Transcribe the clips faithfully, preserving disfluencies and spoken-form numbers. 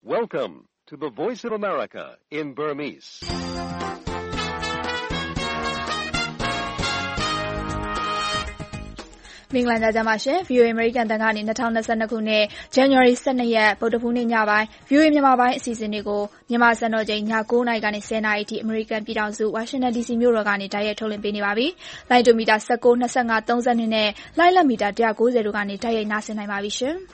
Welcome to the Voice of America in Burmese. ။မင်္ဂလာညချမ်းပါရှင်။ ဗွီအိုအေ American တန်ကနေ၂၀၂၂ခုနှစ် ဇန်နဝါရီ၁၂ရက်ဗုဒ္ဓဟူးနေ့ညပိုင်း ဗွီအိုအေမြန်မာပိုင်းအစီအစဉ်တွေကိုမြန်မာစံတော်ချိန်ည၉နာရီကနေ၁၀နာရီအထိအမေရိကန်ပြည်ထောင်စုဝါရှင်တန်ဒီစီမြို့တော်ကနေတိုက်ရိုက်ထုတ်လွှင့်ပေးနေပါပြီ။လိုင်းဒိုမီတာ၁၉၊၂၅၊၃၂နဲ့လိုင်းလက်မီတာ၁၉၀တို့ကနေတိုက်ရိုက်နားဆင်နိုင်ပါပြီရှင်။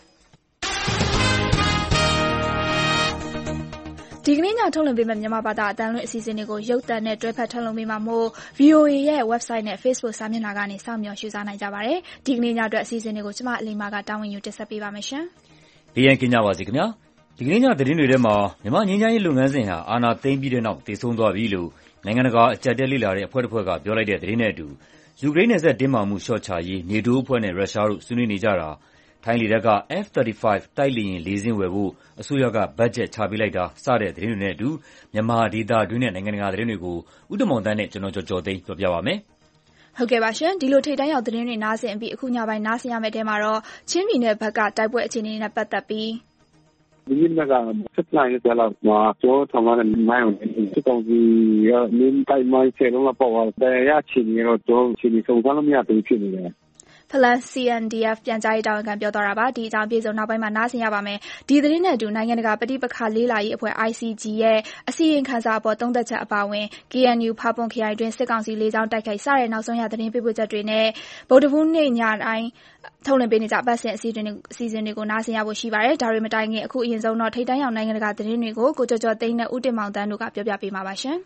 ဒီကနေ့ညထုတ်လွှင့်ပေးမယ့်မြန်မာဘာသာအသံလွှင့်အစီအစဉ်တွေကိုရုပ်သံနဲ့တွဲဖက်ထုတ်လွှင့်ပေးမှာမို့ ဗွီအိုအေ ရဲ့ website နဲ့ Facebook စာမျက်နှာကနေစောင့်မျှော်ရှုစားနိုင်ကြပါတယ်။ဒီကနေ့ညအတွက်အစီအစဉ်တွေကိုကျမအလိမ္မာကတာဝန်ယူတင်ဆက်ပေးပါမယ်ရှင်။ဘေးရန်ကင်းကြပါစေခင်ဗျာ။ဒီကနေ့ညသတင်းတွေထဲမှာမြန်မာငြိမ်းချမ်းရေးလုပ်ငန်းစဉ်ဟာအာဏာသိမ်းပြီးတဲ့နောက်တည်ဆုံသွားပြီလို့နိုင်ငံတကာအကြက်တဲလေ့လာတဲ့အဖွဲ့တစ်ဖွဲ့ကပြောလိုက်တဲ့သတင်းနဲ့အတူယူကရိန်းနယ်စပ်တင်းမာမှုလျှော့ချရေးနေတိုးအဖွဲ့နဲ့ရုရှားတို့ဆွေးနွေးနေကြတာထိုင်းလေတပ်က F သirty five တိုက်လေယာဉ်လေးစင်းဝယ်ဖို့အစိုးရကဘတ်ဂျက်ချပေးလိုက်တာစတဲ့သတင်းတွေနဲ့အတူမြန်မာဒေသတွင်းနဲ့နိုင်ငံတကာသတင်းတွေကိုဦးတမောင်တန်းနဲ့ကျွန်တော်ကျော်ကျော်သိန်းပြောပြပါမယ်။ဟုတ်ကဲ့ပါရှင်ဒီလိုထိပ်တန်းရောက်သတင်းတွေနားဆင်ပြီးအခုညပိုင်းနားဆင်ရမယ့်တဲမှာတော့ချင်းပြည်နယ်ဘက်ကတိုက်ပွဲအခြေအနေနဲ့ပတ်သက်ပြီးဒီနေ့ကဆက်လိုက်တဲ့လောက်မှာကျောင်းထောင်ကနေမိုင်းအောင်စစ်ကောင်စီရနင်းတိုင်းမိုင်းဆယ်လုံးလောက်ပေါ့တယ်ရချင်နေတော့ကျောင်းချင်နေဆုံးသွားလို့မရသေးဖြစ်နေတယ်ဖလန် C N D F ပြန်ကြားရေးတာဝန်ခံပြောသွားတာပါဒီအကြောင်းပြေဆုံးနောက်ပိုင်းမှာနားဆင်ရပါမယ်ဒီသတင်းနဲ့အတူနိုင်ငံတကာပဋိပက္ခလေးလာရေးအဖွဲ့ I C G ရဲ့အစီရင်ခံစာအပေါ်သုံးသပ်ချက်အပါအဝင် K N U ဖာပွန်ခရိုင်တွင်စစ်ကောင်စီလေးကြောင်းတိုက်ခိုက်စတဲ့နောက်ဆုံးရသတင်းပေးပို့ချက်တွေနဲ့ဗုဒ္ဓဟူးနေ့ညတိုင်းထုတ်လွှင့်ပေးနေကြပတ်စဉ်အစီအစဉ်တွေကိုနားဆင်ရဖို့ရှိပါတယ်ဒါတွေမတိုင်ခင်အခုအရင်ဆုံးတော့ထိပ်တန်းရောက်နိုင်ငံတကာသတင်းတွေကိုကိုကျော်ကျော်သိန်းနဲ့ဦးတင်မောင်တန်းတို့ကပြောပြပေးမှာပါရှင်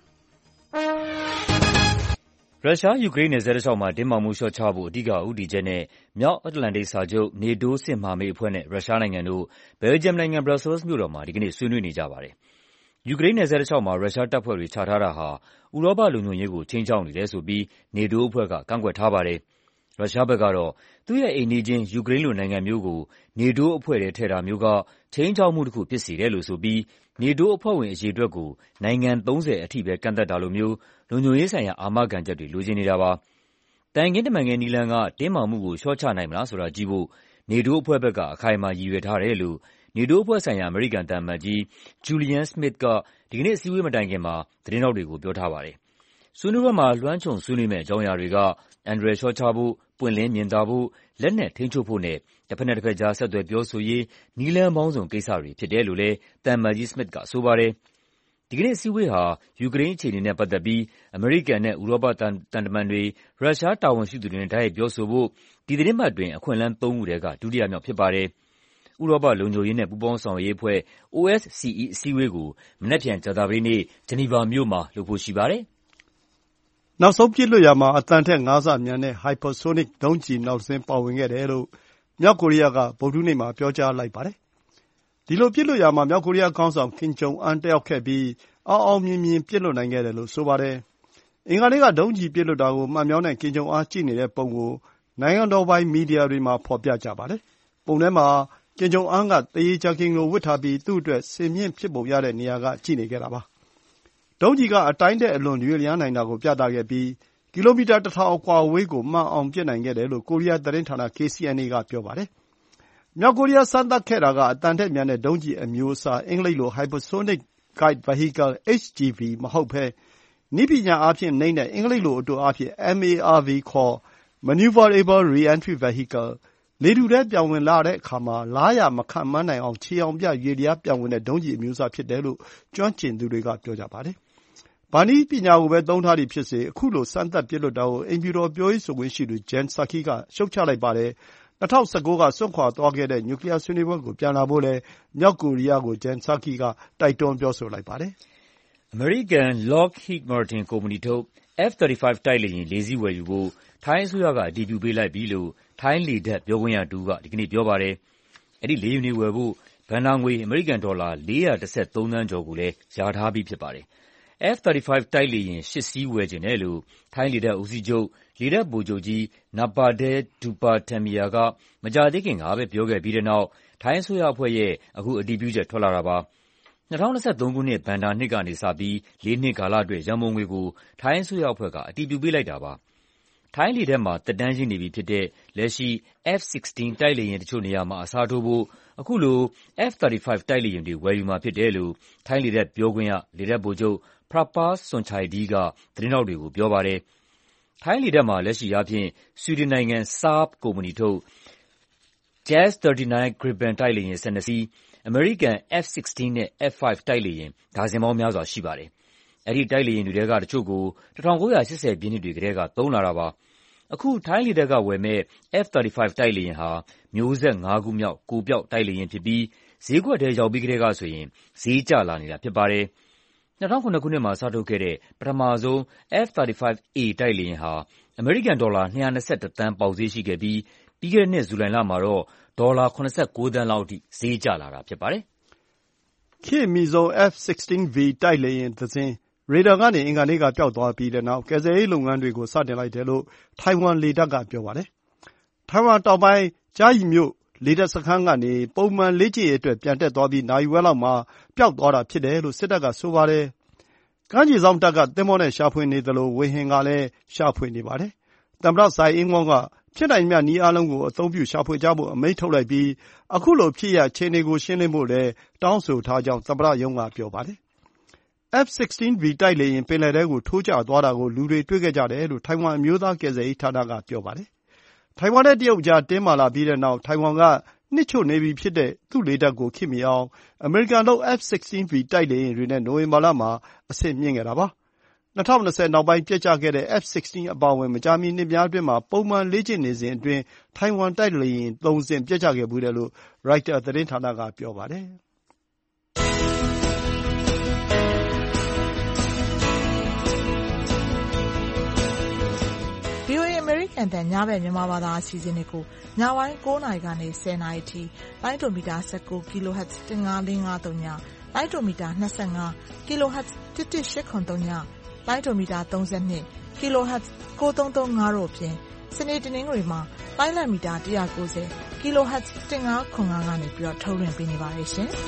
ရုရှား-ယူကရိန်းနယ်စပ်တလျှောက်မှာတင်းမာမှုလျှော့ချဖို့အဓိကဦးတည်ချက်နဲ့မြောက်အတ္တလန္တိတ်စာချုပ် NATO စစ်မဟာမိတ်အဖွဲ့နဲ့ရုရှားနိုင်ငံတို့ဘယ်လ်ဂျီယံနိုင်ငံဘရပ်ဆဲလ်စ်မြို့တော်မှာဒီကနေ့ဆွေးနွေးနေကြပါတယ်။ယူကရိန်းနယ်စပ်တလျှောက်မှာရုရှားတပ်ဖွဲ့တွေချထားတာဟာဥရောပလုံခြုံရေးကိုခြိမ်းခြောက်နေတယ်ဆိုပြီး NATO အဖွဲ့ကကန့်ကွက်ထားပါတယ်။ရုရှားဘက်ကတော့သူ့ရဲ့အိမ်နီးချင်းယူကရိန်းလိုနိုင်ငံမျိုးကို NATO အဖွဲ့ထဲထည့်တာမျိုးကခြိမ်းခြောက်မှုတစ်ခုဖြစ်စေတယ်လို့ဆိုပြီး NATO အဖွဲ့ဝင်အရေအတွက်ကိုနိုင်ငံသုံးဆယ်အထိပဲကန့်သတ်တာလိုမျိုးလုံခြုံရေးဆိုင်ရာအာမခံချက်တွေလိုချင်နေတာပါ။တိုင်ကင်းတမန်ခင်းနည်းလမ်းကတင်းမာမှုကိုလျှော့ချနိုင်မလားဆိုတာကြည့်ဖို့ NATO အဖွဲ့ဘက်ကအခိုင်အမာရည်ရွယ်ထားတယ်လို့ NATO အဖွဲ့ဆိုင်ရာအမေရိကန်သံအမတ်ကြီး Julian Smith ကဒီကနေ့အစည်းအဝေးမတိုင်ခင်မှာသတင်းထောက်တွေကိုပြောထားပါတယ်။ဆွေးနွေးပွဲမှာလွှမ်းခြုံဆွေးနွေးမယ့်အကြောင်းအရာတွေကအန္တရာယ်လျှော့ချဖို့၊ပွင့်လင်းမြင်သာဖို့၊လက်နက်ထိန်းချုပ်ဖို့နဲ့တဘက်နဲ့တဘက်ကြားဆက်သွယ်ပြောဆိုရေးနည်းလမ်းပေါင်းစုံကိစ္စတွေဖြစ်တယ်လို့လည်းသံအမတ်ကြီး Smith ကဆိုပါတယ်။ဒီကနေ့အစည်းအဝေးဟာယူကရိန်းအခြေအနေနဲ့ပတ်သက်ပြီးအမေရိကန်နဲ့ဥရောပသံတမန်တွေရုရှားတာဝန်ရှိသူတွေနဲ့တိုက်ရိုက်ပြောဆိုဖို့ဒီသီတင်းပတ်အတွင်းအခွင့်အလမ်းသုံးခုထဲကဒုတိယမြောက်ဖြစ်ပါတယ်။ဥရောပလုံခြုံရေးနဲ့ပူးပေါင်းဆောင်ရွက်ရေးအဖွဲ့ O S C E အစည်းအဝေးကိုမနက်ဖြန်ကြာသပတေးနေ့ဂျနီဗာမြို့မှာလုပ်ဖို့ရှိပါတယ်။နောက်ဆုံးပစ်လွှတ်ရာမှာအသံထက်ငါးဆမြန်တဲ့ Hypersonic ဒုံးကျည်နောက်တစင်းပါဝင်ခဲ့တယ်လို့မြောက်ကိုရီးယားကဗုဒ္ဓဟူးနေ့မှာပြောကြားလိုက်ပါတယ်။ဒီလိုပစ်လွှတ်ရာမှာမြောက်ကိုရီးယားခေါင်းဆောင်ကင်ဂျုံအမ်းတက်ရောက်ခဲ့ပြီးအောင်အောင်မြင်မြင်ပစ်လွှတ်နိုင်ခဲ့တယ်လို့ဆိုပါတယ်။အင်္ဂါနေ့ကဒုံးကျည်ပစ်လွှတ်တာကိုမှန်ပြောင်းတဲ့ကင်ဂျုံအမ်းကြည့်နေတဲ့ပုံကိုနိုင်ငံတော်ပိုင်မီဒီယာတွေမှာဖော်ပြကြပါတယ်။ပုံထဲမှာကင်ဂျုံအမ်းကသေရေးဂျာကင်ကိုဝတ်ထားပြီးသူ့အတွက်စင်မြင့်ဖြစ်ပုံရတဲ့နေရာကကြည့်နေခဲ့တာပါ။ဒုံးကျည်ကအတိုင်းထက်အလွန်ရွေ့လျားနိုင်တာကိုပြသခဲ့ပြီးကီလိုမီတာတစ်ထောင်အကွာအဝေးကိုမှန်အောင်ပစ်နိုင်ခဲ့တယ်လို့ကိုရီးယားသတင်းဌာန K C N A ကပြောပါတယ်။မြောက်ကိုရီးယားစမ်းသပ်ခဲ့တာကအသံထက်မြန်တဲ့ဒုံးကျည်အမျိုးအစားအင်္ဂလိပ်လို Hypersonic Guided Vehicle H G V မဟုတ်ဘဲနည်းပညာအားဖြင့်နိမ့်တဲ့အင်္ဂလိပ်လိုအတိုအားဖြင့် M A R V ခေါ် Maneuverable Reentry Vehicle လေထုထဲပြန်ဝင်လာတဲ့အခါမှာလားရာမခန့်မှန်းနိုင်အောင်ခြေထောင်ပြရွေ့လျားပြန်ဝင်တဲ့ဒုံးကျည်အမျိုးအစားဖြစ်တယ်လို့ကျွမ်းကျင်သူတွေကပြောကြပါတယ်။ဘာနည်းပညာကိုပဲသုံးထားသည်ဖြစ်စေအခုလိုစမ်းသပ်ပစ်လွှတ်တာကိုအိမ်ဖြူတော်ပြောရေးဆိုခွင့်ရှိသူ Jen Psaki ကရှုတ်ချလိုက်ပါတယ်။၂၀၁၉ကစွန့်ခွာသွားခဲ့တဲ့နျူကလီးယားဆွေးနွေးပွဲကိုပြန်လာဖို့လည်းမြောက်ကိုရီးယားကို Jen Psaki ကတိုက်တွန်းပြောဆိုလိုက်ပါတယ်။အမေရိကန် Lockheed Martin ကုမ္ပဏီထုတ် F thirty five တိုက်လေယာဉ်လေးစီးဝယ်ယူဖို့ထိုင်းအစိုးရကအတည်ပြုပေးလိုက်ပြီလို့ထိုင်းလေတပ်ပြောခွင့်ရတစ်ဦးကဒီကနေ့ပြောပါတယ်။အဲဒီလေယာဉ်တွေဝယ်ဖို့ဘဏ္ဍာငွေအမေရိကန်ဒေါ်လာလေးရာ၁၃သန်းကျော်ကိုလည်းလျာထားပြီးဖြစ်ပါတယ်။ F thirty five တိုက်လေယာဉ်ရှစ်စီးဝယ်ချင်တယ်လို့ထိုင်းလေတပ်ဦးစီးချုပ်လေတပ်ဗိုလ်ချုပ်ကြီး Napadol Duppathamiya ကမကြာသေးခင်ကပဲပြောခဲ့ပြီးတဲ့နောက်ထိုင်းအစိုးရအဖွဲ့ရဲ့အခုအတည်ပြုချက်ထွက်လာတာပါ။၂၀၂၃ခုနှစ်ဘဏ္ဍာနှစ်ကနေစပြီးလေးနှစ်ကာလအတွက်ရန်ပုံငွေကိုထိုင်းအစိုးရအဖွဲ့ကအတည်ပြုပေးလိုက်တာပါ။ထိုင်းလေတပ်မှာသက်တမ်းရင့်နေပြီဖြစ်တဲ့လက်ရှိ F 16 တိုက်လေယာဉ်တချို့နေရာမှာအစားထိုးဖို့အခုလို F 35 တိုက်လေယာဉ်တွေဝယ်ယူမှာဖြစ်တယ်လို့ထိုင်းလေတပ်ပြောခွင့်ရလေတပ်ဗိုလ်ချုပ် Prapas Songchai-di ကသတင်းထောက်တွေကိုပြောပါတယ်။ထိုင်းလေတပ်မှာလက်ရှိအားဖြင့်ဆွီဒင်နိုင်ငံ Saab ကုမ္ပဏီထုတ် Jas သirty nine Gripen တိုက်လေယာဉ်၁၂စီး၊ အမေရိကန် F sixteen နဲ့ F five တိုက်လေယာဉ်ဒါဇင်ပေါင်းများစွာရှိပါတယ်။အဲဒီတိုက်လေယာဉ်တွေထဲကတချို့ကို၁၉၈၀ပြည့်နှစ်တွေကတည်းကသုံးလာတာပါ။အခုထိုင်းလေတပ်ကဝယ်မယ့် F thirty-five တိုက်လေယာဉ်ဟာမျိုးဆက်ငါးခုမြောက်ကိုယ်ပျောက်တိုက်လေယာဉ်ဖြစ်ပြီးဈေးကွက်ထဲရောက်ပြီးကတည်းကဆိုရင်ဈေးကျလာနေတာဖြစ်ပါတယ်။၂၀၀၇ခုနှစ်မှာစထုတ်ခဲ့တဲ့ပထမဆုံး F thirty-five A တိုက်လေယာဉ်ဟာအမေရိကန်ဒေါ်လာ၂၂၁သန်းပေါက်ဈေးရှိခဲ့ပြီးပြီးခဲ့တဲ့နှစ်ဇူလိုင်လမှာတော့ဒေါ်လာ၇၉သန်းလောက်အထိဈေးကျလာတာဖြစ်ပါတယ်။ခေတ်အမီဆုံး F sixteen V တိုက်လေယာဉ်တစင်းရေဒါကနေအင်္ဂါနေ့ကပျောက်သွားပြီးတဲ့နောက်ကယ်ဆယ်ရေးလုပ်ငန်းတွေကိုစတင်လိုက်တယ်လို့ထိုင်ဝမ်လေတပ်ကပြောပါတယ်။ထိုင်ဝမ်တောင်ပိုင်းဂျာယီမြို့လေတပ်စခန်းကနေပုံမှန်လေ့ကျင့်ရေးအတွက်ပြန်တက်သွားပြီးနာရီဝက်လောက်မှာပျောက်သွားတာဖြစ်တယ်လို့စစ်တပ်ကဆိုပါတယ်။ကမ်းခြေစောင့်တပ်ကသင်္ဘောနဲ့ရှာဖွေနေသလိုဝေဟင်ကလည်းရှာဖွေနေပါတယ်။သမ္မတစိုင်းအင်းဝေါကဖြစ်နိုင်မျှနည်းအားလုံးကိုအသုံးပြုရှာဖွေကြဖို့အမိန့်ထုတ်လိုက်ပြီးအခုလိုဖြစ်ရပ်အခြေအနေကိုရှင်းလင်းဖို့လည်းတောင်းဆိုထားကြောင်းသမ္မတရုံးကပြောပါတယ်။ F sixteen V တိုက်လေယာဉ်ပင်လယ်ထဲကိုထိုးကျသွားတာကိုလူတွေတွေ့ခဲ့ကြတယ်လို့ထိုင်ဝမ်အမျိုးသားကယ်ဆယ်ရေးဌာနကပြောပါတယ်။ထိုင်ဝမ်နဲ့တရုတ်အကြားတင်းမာလာပြီးတဲ့နောက်ထိုင်ဝမ်ကနှစ်ချို့နေပြီဖြစ်တဲ့သူ့လေတပ်ကိုခေတ်မီအောင်အမေရိကန်လုပ် F sixteen V တိုက်လေယာဉ်တွေနဲ့နိုဝင်ဘာလမှာအဆင့်မြှင့်ခဲ့တာပါ။၂၀၂၀နောက်ပိုင်းပျက်ကျခဲ့တဲ့ F sixteen အပါအဝင်မကြာမီနှစ်များအတွင်းမှာပုံမှန်လေ့ကျင့်နေစဉ်အတွင်းထိုင်ဝမ်တိုက်လေယာဉ်သုံးစင်းပျက်ကျခဲ့ဖူးတယ်လို့ရိုက်တာသတင်းဌာနကပြောပါတယ်။ဗွီအိုအေ အမေရိကန်အသံညဘက်မြန်မာဘာသာအစီအစဉ်တွေကိုညပိုင်း၉နာရီကနေ၁၀နာရီထိလိုင်းဒိုမီတာ၁၉ kHz တစ်ငါးလေးငါးသုံးညလိုင်းဒိုမီတာ၂၅ kHz တစ်တစ်ရှစ်ခုသုံးညလိုင်းဒိုမီတာ၃၂ kHz ကိုသုံးသုံးငါးတို့အပြင်စနေတနင်္ဂနွေမှာလိုင်းလံမီတာ၁၉၀ kHz တစ်ငါးခုငါးကနေပြီးတော့ထုတ်လွှင့်ပေးနေပါတယ်ရှင်။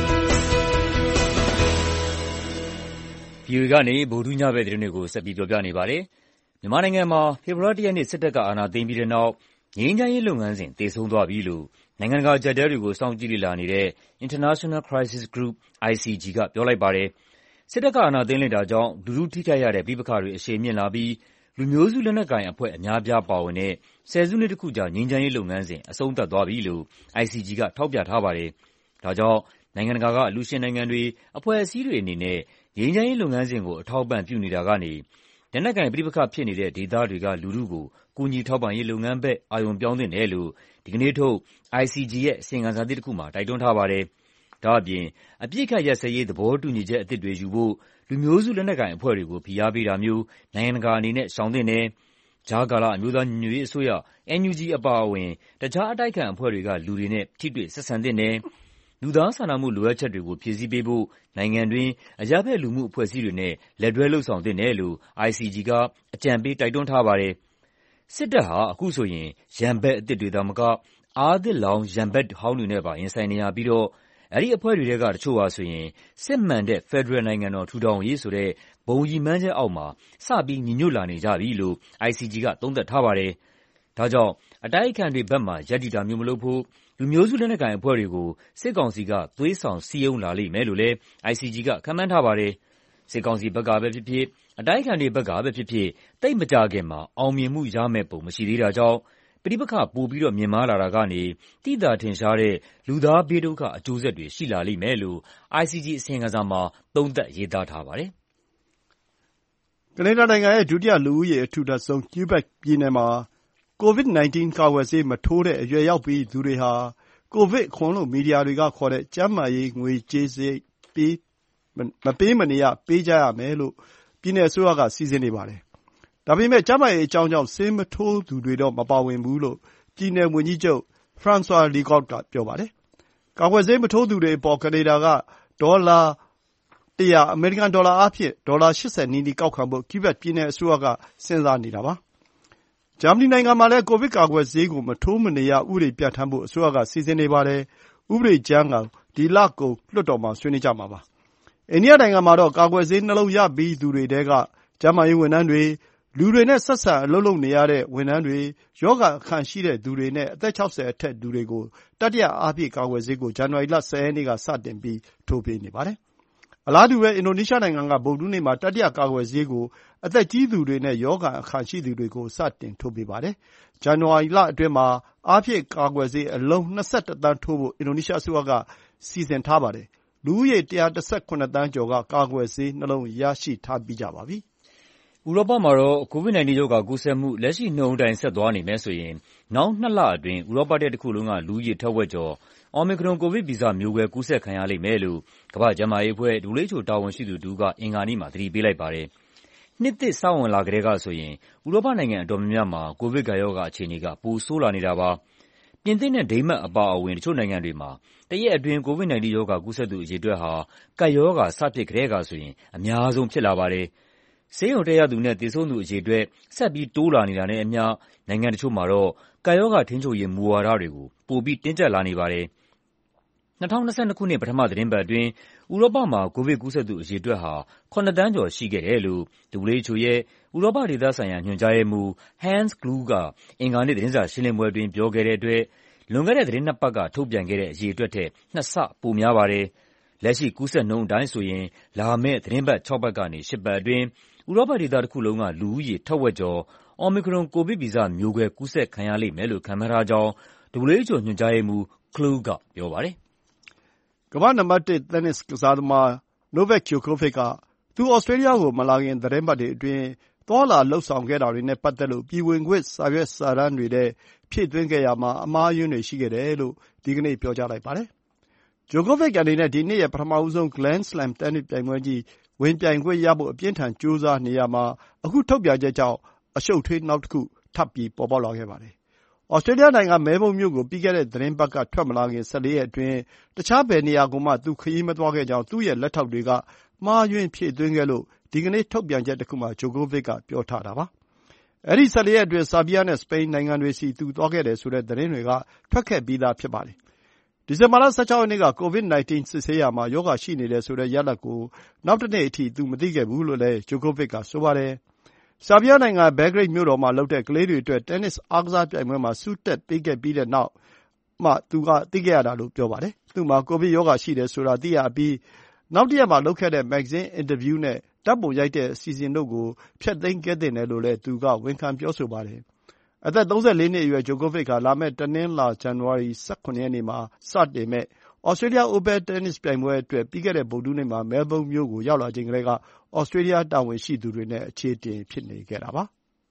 ဗွီအိုအေကနေဗုဒ္ဓညဘက်သတင်းတွေကိုဆက်ပြီးပြောပြနေပါတယ်။မြန်မာနိုင်ငံမှာဖေဖော်ဝါရီလ၁ရက်နေ့စစ်တပ်ကအာဏာသိမ်းပြီးတဲ့နောက်ငြိမ်းချမ်းရေးလုပ်ငန်းစဉ်သေဆုံးသွားပြီလို့နိုင်ငံတကာအကျပ်အတည်းတွေကိုစောင့်ကြည့်လေ့လာနေတဲ့ International Crisis Group I C G ကပြောလိုက်ပါတယ်။စစ်တပ်ကအာဏာသိမ်းလိုက်တာကြောင့်လူထုထိခိုက်ရတဲ့ပဋိပက္ခတွေအရှိန်မြင့်လာပြီးလူမျိုးစုလက်နက်ကိုင်အဖွဲ့အများအပြားပါဝင်တဲ့ဆယ်စုနှစ်တခုကြာငြိမ်းချမ်းရေးလုပ်ငန်းစဉ်အဆုံးသတ်သွားပြီလို့ I C G ကထောက်ပြထားပါတယ်။ဒါကြောင့်နိုင်ငံတကာကအလှူရှင်နိုင်ငံတွေ၊အဖွဲ့အစည်းတွေအနေနဲ့ငြိမ်းချမ်းရေးလုပ်ငန်းစဉ်ကိုအထောက်အပံ့ပြုနေတာကနေလက်နက်ကိုင်ပဋိပက္ခဖြစ်နေတဲ့ဒေသတွေကလူထုကိုကူညီထောက်ပံ့ရေးလုပ်ငန်းဘက်အာရုံပြောင်းသင့်တယ်လို့ဒီကနေ့ထုတ် I C G ရဲ့အစီရင်ခံစာသစ်တခုမှာတိုက်တွန်းထားပါတယ်။ဒါ့အပြင်အပစ်အခတ်ရပ်စဲရေးသဘောတူညီချက်အသစ်တွေယူဖို့လူမျိုးစုလက်နက်ကိုင်အဖွဲ့တွေကိုဖိအားပေးတာမျိုးနိုင်ငံတကာအနေနဲ့ရှောင်သင့်တယ်။ကြားကာလအမျိုးသားညီညွတ်ရေးအစိုးရ N U G အပါအဝင်တခြားအတိုက်အခံအဖွဲ့တွေကလူတွေနဲ့ထိတွေ့ဆက်ဆံသင့်တယ်။လူသားစာနာမှုလိုအပ်ချက်တွေကိုဖြည့်ဆည်းပေးဖို့နိုင်ငံတွင်းအရပ်ဘက်လူမှုအဖွဲ့အစည်းတွေနဲ့လက်တွဲလုပ်ဆောင်သင့်တယ်လို့ I C G ကအကြံပေးတိုက်တွန်းထားပါတယ်။စစ်တပ်ဟာအခုဆိုရင်ရန်ဘက်အသစ်တွေသာမကအားသစ်လောင်ရန်ဘက်ဟောင်းတွေနဲ့ပါရင်ဆိုင်နေရပြီးတော့အဲဒီအဖွဲ့တွေထဲကတချို့ဟာဆိုရင်စစ်မှန်တဲ့ဖက်ဒရယ်နိုင်ငံတော်ထူထောင်ရေးဆိုတဲ့ဘုံရည်မှန်းချက်အောက်မှာစပြီးညီညွတ်လာနေကြပြီလို့ I C G ကသုံးသပ်ထားပါတယ်။ဒါကြောင့်အတိုက်အခံတွေဘက်မှာရပ်တည်တာမျိုးမလုပ်ဖို့လူမျိုးစုလက်နက်ကိုင်အဖွဲ့တွေကိုစစ်ကောင်စီကသွေးဆောင်စည်းရုံးလာလိမ့်မယ်လို့လည်း I C G ကခန့်မှန်းထားပါတယ်။စစ်ကောင်စီဘက်ကပဲဖြစ်ဖြစ်အတိုက်အခံတွေဘက်ကပဲဖြစ်ဖြစ်သိပ်မကြာခင်မှာအောင်မြင်မှုရမယ့်ပုံမရှိသေးတာကြောင့်ပဋိပက္ခပိုပြီးတော့မြင့်မားလာတာကနေသိသာထင်ရှားတဲ့လူသားဘေးဒုက္ခအကျိုးဆက်တွေရှိလာလိမ့်မယ်လို့ I C G အစီရင်ခံစာမှာသုံးသပ်ရေးသားထားပါတယ်။ကနေဒါနိုင်ငံရဲ့ဒုတိယလူဦးရေအထူထပ်ဆုံး Quebec ပြည်နယ်မှာကိုဗစ်၁၉ ကာကွယ်ဆေးမထိုးတဲ့အရွယ်ရောက်ပြီးသူတွေဟာကိုဗစ်အခွန်လို့မီဒီယာတွေကခေါ်တဲ့ကျန်းမာရေးငွေကြေးစရိတ်ပေးမပေးမနေရပေးကြရမယ်လို့ပြည်နယ်အစိုးရကစီစဉ်နေပါတယ်။ဒါပေမဲ့ကျန်းမာရေးအကြောင်းကြောင့်ဆေးမထိုးသူတွေတော့မပါဝင်ဘူးလို့ပြည်နယ်ဝန်ကြီးချုပ် François Legault ကပြောပါတယ်။ကာကွယ်ဆေးမထိုးသူတွေအပေါ်ကနေဒါကဒေါ်လာ၁၀၀အမေရိကန်ဒေါ်လာအားဖြင့်ဒေါ်လာ၈၀နီးနီးကောက်ခံဖို့ Quebec ပြည်နယ်အစိုးရကစဉ်းစားနေတာပါ။ဂျာမနီနိုင်ငံမှာလည်းကိုဗစ်ကာကွယ်ဆေးကိုမထိုးမနေရဥပဒေပြဋ္ဌာန်းဖို့အစိုးရကစီစဉ်နေပါတယ်။ဥပဒေကြမ်းကဒီလကုန်လွှတ်တော်မှာဆွေးနွေးကြမှာပါ။အိန္ဒိယနိုင်ငံမှာတော့ကာကွယ်ဆေးနှစ်လုံးရပြီးသူတွေထဲကကျန်းမာရေးဝန်ထမ်းတွေလူတွေနဲ့ဆက်ဆံအလုပ်လုပ်နေရတဲ့ဝန်ထမ်းတွေ၊ရောဂါအခံရှိတဲ့သူတွေနဲ့အသက် ၆၀ အထက်လူတွေကိုတတိယအားဖြည့်ကာကွယ်ဆေးကို ဇန်နဝါရီလ ၁၀ ရက်နေ့ကစတင်ပြီးထိုးပေးနေပါတယ်။အလားတူပဲအင်ဒိုနီးရှားနိုင်ငံကဗုဒ္ဓဟူးနေ့မှာတတိယကာကွယ်ဆေးကိုအသက်ကြီးသူတွေနဲ့ရောဂါအခံရှိသူတွေကိုစတင်ထိုးပေးပါတယ်။ဇန်နဝါရီလအတွင်းမှာအားဖြည့်ကာကွယ်ဆေးအလုံး ၂၁ သန်းထိုးဖို့အင်ဒိုနီးရှားအစိုးရကစီစဉ်ထားပါတယ်။လူဦးရေ ၁၁၇ သန်းကျော်ကကာကွယ်ဆေးနှစ်လုံးရရှိထားပြီးကြပါပြီ။ဥရောပမှာတော့ ကိုဗစ် ၁၉ ရောဂါကူးစက်မှုလက်ရှိနှုန်းအတိုင်းဆက်သွားနေမယ်ဆိုရင်နောက်နှစ်လအတွင်းဥရောပတိုက်တခုလုံးကလူဦးရေထက်ဝက်ကျော် Omicron ကိုဗစ်ဗီဇမျိုးကွဲကူးစက်ခံရလိမ့်မယ်လို့ကမ္ဘာ့ကျန်းမာရေးအဖွဲ့ W H O တာဝန်ရှိသူတဦးကအင်္ဂါနေ့မှာသတိပေးလိုက်ပါတယ်။နှစ်သစ်စဝင်လာကတည်းကဆိုရင်ဥရောပနိုင်ငံအတော်များများမှာကိုဗစ်ကပ်ရောဂါအခြေအနေကပိုဆိုးလာနေတာပါ။ပြင်သစ်နဲ့ဒိန်းမတ်အပါအဝင်တချို့နိုင်ငံတွေမှာတရက်အတွင်းကိုဗစ် ၁၉ ရောဂါကူးစက်သူအရေအတွက်ဟာကပ်ရောဂါစဖြစ်ကတည်းကဆိုရင်အများဆုံးဖြစ်လာပါတယ်။ဆေးရုံတက်ရသူနဲ့သေဆုံးသူအရေအတွက်ဆက်ပြီးတိုးလာနေတာနဲ့အမျှနိုင်ငံတချို့မှာတော့ကပ်ရောဂါထိန်းချုပ်ရေးမူဝါဒတွေကိုပိုပြီးတင်းကျပ်လာနေပါတယ်။၂၀၂၂ ခုနှစ်ပထမသီတင်းပတ်အတွင်းဥရောပမှာကိုဗစ်ကူးစက်သူအရေအတွက်ဟာ၇ သန်းကျော်ရှိခဲ့တယ်လို့ W H O ရဲ့ဥရောပဒေသဆိုင်ရာညွှန်ကြားရေးမှူး Hans Kluge ကအင်္ဂါနေ့သတင်းစာရှင်းလင်းပွဲအတွင်းပြောခဲ့တဲ့အတွက်လွန်ခဲ့တဲ့သီတင်းနှစ်ပတ်ကထုတ်ပြန်ခဲ့တဲ့အရေအတွက်ထက်နှစ်ဆပိုများပါတယ်။လက်ရှိကူးစက်နှုန်းအတိုင်းဆိုရင်လာမယ့်သီတင်းပတ်ခြောက်ပတ်ကနေရှစ်ပတ်အတွင်းဥရောပဒေသတခုလုံးကလူဦးရေထက်ဝက်ကျော် Omicron ကိုဗစ်ဗီဇမျိုးကွဲကူးစက်ခံရလိမ့်မယ်လို့ခန့်မှန်းထားကြောင်း W H O ညွှန်ကြားရေးမှူး Kluge ကပြောပါတယ်။ကမ္ဘာ့နံပါတ်တစ်တင်းနစ်ကစားသမား Novak Djokovic ကသူဩစတြေးလျကိုမလာခင်သီတင်းပတ်တွေအတွင်းသွားလာလုပ်ဆောင်ခဲ့တာတွေနဲ့ပတ်သက်လို့ပြည်ဝင်ခွင့်စာရွက်စာတမ်းတွေထဲဖြည့်သွင်းခဲ့ရာမှာအမှားအယွင်းတွေရှိခဲ့တယ်လို့ဒီကနေ့ပြောကြားလိုက်ပါတယ်။ Djokovic အနေနဲ့ဒီနှစ်ရဲ့ပထမဆုံး Grand Slam တင်းနစ်ပြိုင်ပွဲကြီးဝင်ပြိုင်ခွင့်ရဖို့အပြင်းအထန်ကြိုးစားနေရာမှာအခုထုတ်ပြန်ချက်ကြောင့်အရှုပ်အထွေးနောက်တခုထပ်ပြီးပေါ်ပေါက်လာခဲ့ပါတယ်။ဩစတြေးလျနိုင်ငံမဲလ်ဘုန်းမြို့ကိုပြီးခဲ့တဲ့သီတင်းပတ်ကထွက်မလာခင်၁၄ရက်အတွင်းတခြားဘယ်နေရာကိုမှသူခရီးမသွားခဲ့ကြောင်းသူ့ရဲ့လက်ထောက်တွေကမှားယွင်းဖြည့်သွင်းခဲ့လို့ဒီကနေ့ထုတ်ပြန်ချက်တခုမှာ Djokovic ကပြောထားတာပါ။အဲဒီ၁၄ရက်အတွင်းဆာဘီးယားနဲ့စပိန်နိုင်ငံတွေဆီသူသွားခဲ့တယ်ဆိုတဲ့သတင်းတွေကထွက်ခဲ့ပြီးသားဖြစ်ပါတယ်။ဒီဇင်ဘာလ၁၆ရက်နေ့ကကိုဗစ် ၁၉ စစ်ဆေးရာမှာရောဂါရှိနေတယ်ဆိုတဲ့ရလဒ်ကိုနောက်တနေ့အထိသူမသိခဲ့ဘူးလို့လည်း Djokovic ကဆိုပါတယ်။ဆာဘီးယားနိုင်ငံဘဲဂရိတ်မြို့တော်မှာလုပ်တဲ့ကလေးတွေအတွက်တင်းနစ်အားကစားပြိုင်ပွဲမှာဆုတက်ပေးခဲ့ပြီးတဲ့နောက်မှသူကသိခဲ့ရတာလို့ပြောပါတယ်။သူ့မှာကိုဗစ်ရောဂါရှိတယ်ဆိုတာသိရအပြီးနောက်တရက်မှာလုပ်ခဲ့တဲ့မဂ္ဂဇင်းအင်တာဗျူးနဲ့ဓာတ်ပုံရိုက်တဲ့အစီအစဉ်တို့ကိုဖျက်သိမ်းခဲ့သင့်တယ်လို့လည်းသူကဝန်ခံပြောဆိုပါတယ်။အသက်သုံး၄နှစ်အရွယ် Djokovic ဟာလာမယ့်တနင်္လာဇန်နဝါရီ၁၇ရက်နေ့မှာစတင်မယ့် Australia Open တင်းနစ်ပြိုင်ပွဲအတွက်ပြီးခဲ့တဲ့ဗုဒ္ဓဟူးနေ့မှာမဲလ်ဘုန်းမြို့ကိုရောက်လာချိန်ကတည်းကဩစတြေးလျတာဝန်ရှိသူတွေနဲ့အခြေအတင်ဖြစ်နေခဲ့တာပါ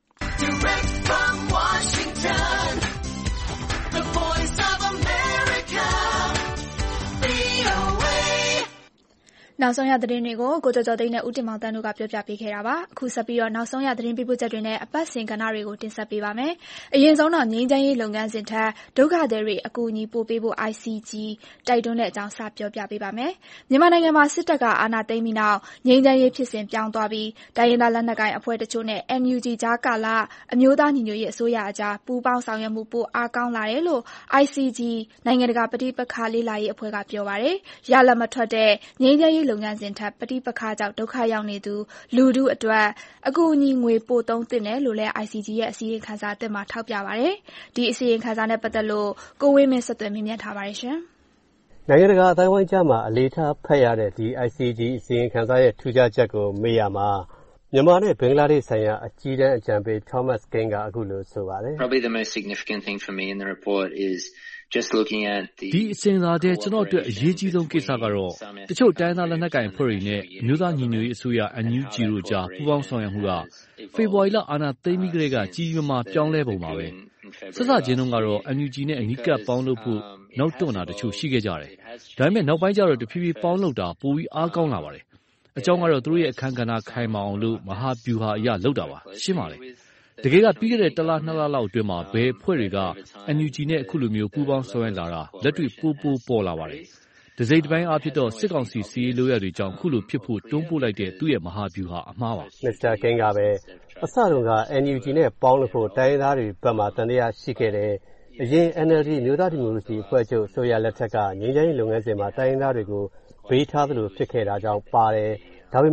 နောက်ဆုံးရသတင်းတွေကိုကိုကျော်ကျော်သိန်းနဲ့ဦးတင်မောင်တန်းတို့ကပြောပြပေးခဲ့တာပါ။အခုဆက်ပြီးတော့နောက်ဆုံးရသတင်းပေးပို့ချက်တွေနဲ့အပတ်စဉ်ကဏ္ဍတွေကိုတင်ဆက်ပေးပါမယ်။အရင်ဆုံးတော့ငြိမ်းချမ်းရေးလုပ်ငန်းစဉ်ထက်ဒုက္ခသည်တွေအကူအညီပို့ပေးဖို့ I C G တိုက်တွန်းတဲ့အကြောင်းစပြောပြပေးပါမယ်။မြန်မာနိုင်ငံမှာစစ်တပ်ကအာဏာသိမ်းပြီးနောက်ငြိမ်းချမ်းရေးဖြစ်စဉ်ပြောင်းသွားပြီးတိုင်းရင်းသားလက်နက်ကိုင်အဖွဲ့တချို့နဲ့ N U G ကြားကာလအမျိုးသားညီညွတ်ရေးအစိုးရအကြားပူးပေါင်းဆောင်ရွက်မှုပိုအားကောင်းလာတယ်လို့ I C G နိုင်ငံတကာပဋိပက္ခလေ့လာရေးအဖွဲ့ကပြောပါတယ်။ရလဒ်မထွက်တဲ့ငြိမ်းချမ်းရေးလုပ်ငန်းစဉ်ထက်ပဋိပက္ခကြောင့်ဒုက္ခရောက်နေသူလူထုအတွက်အကူအညီငွေပို့သုံးသင့်တယ်လို့လည်း I C G ရဲ့အစီရင်ခံစာသစ်မှာထောက်ပြပါတယ်။ဒီအစီရင်ခံစာနဲ့ပတ်သက်လို့ကိုဝင်းမင်းဆက်သွယ်မေးမြန်းထားပါတယ်ရှင်။နိုင်ငံတကာအတိုင်းဝိုင်းကြားမှာအလေးထားဖတ်ရတဲ့ဒီ I C G အစီရင်ခံစာရဲ့ထူးခြားချက်ကိုမေးရမှာမြန်မာနဲ့ဘင်္ဂလားဒေ့ရှ်ဆိုင်ရာအကြီးတန်းအကြံပေး Thomas King ကအခုလိုဆိုပါတယ်။ Probably the most significant thing for me in the report is just looking at the ဒီအစဉ်လာတဲ့ကျွန်တော်တို့အရေးကြီးဆုံးကိစ္စကတော့တချို့တိုင်းသားလက်နက်ကိုင်အဖွဲ့တွေနဲ့အမျိုးသားညီညွတ်ရေးအစိုးရ N U G တို့ကြားပူးပေါင်းဆောင်ရွက်မှုကဖေဖော်ဝါရီလအာဏာသိမ်းပြီးကတည်းကကြီးကြီးမားမားပြောင်းလဲပုံပါပဲ။ဆက်စချင်းတုန်းကတော့ N U G နဲ့အနီးကပ်ပေါင်းလုပ်ဖို့နောက်တွန့်တာတချို့ရှိခဲ့ကြတယ်။ဒါပေမဲ့နောက်ပိုင်းကျတော့တဖြည်းဖြည်းပေါင်းလုပ်တာပိုပြီးအားကောင်းလာပါတယ်။အကြောင်းကတော့သူတို့ရဲ့အခန်းကဏ္ဍခိုင်မာအောင်လို့မဟာဗျူဟာအရလုပ်တာပါရှင်းပါလေ။တကယ်ကပြီးခဲ့တဲ့တလနှစ်လလောက်အတွင်းမှာဘယ်အဖွဲ့တွေက N U G နဲ့အခုလိုမျိုးပူးပေါင်းဆောင်ရွက်လာတာလက်တွေ့ပိုပိုပေါ်လာပါတယ်။ဒီစိတ်တိုင်းအားဖြင့်တော့စစ်ကောင်စီစီးရေးလိုရတွေကြောင့်ခုလိုဖြစ်ဖို့တွန်းပို့လိုက်တဲ့သူ့ရဲ့မဟာဗျူဟာအမှားပါ။ Mister King ကပဲအစတုန်းက N U G နဲ့ပေါင်းလို့ဖို့တိုင်းသားတွေဘက်မှာတန်တရားရှိခဲ့တယ်။အရင် N L D မျိုးသားဒီမိုကရေစီအဖွဲ့ချုပ်ဆိုရလက်ထက်ကငြိမ်းချမ်းရေးလုပ်ငန်းစဉ်မှာတိုင်းသားတွေကိုဘေးထားသလိုဖြစ်ခဲ့တာကြောင့်ပါတယ်။ဒါပေမဲ့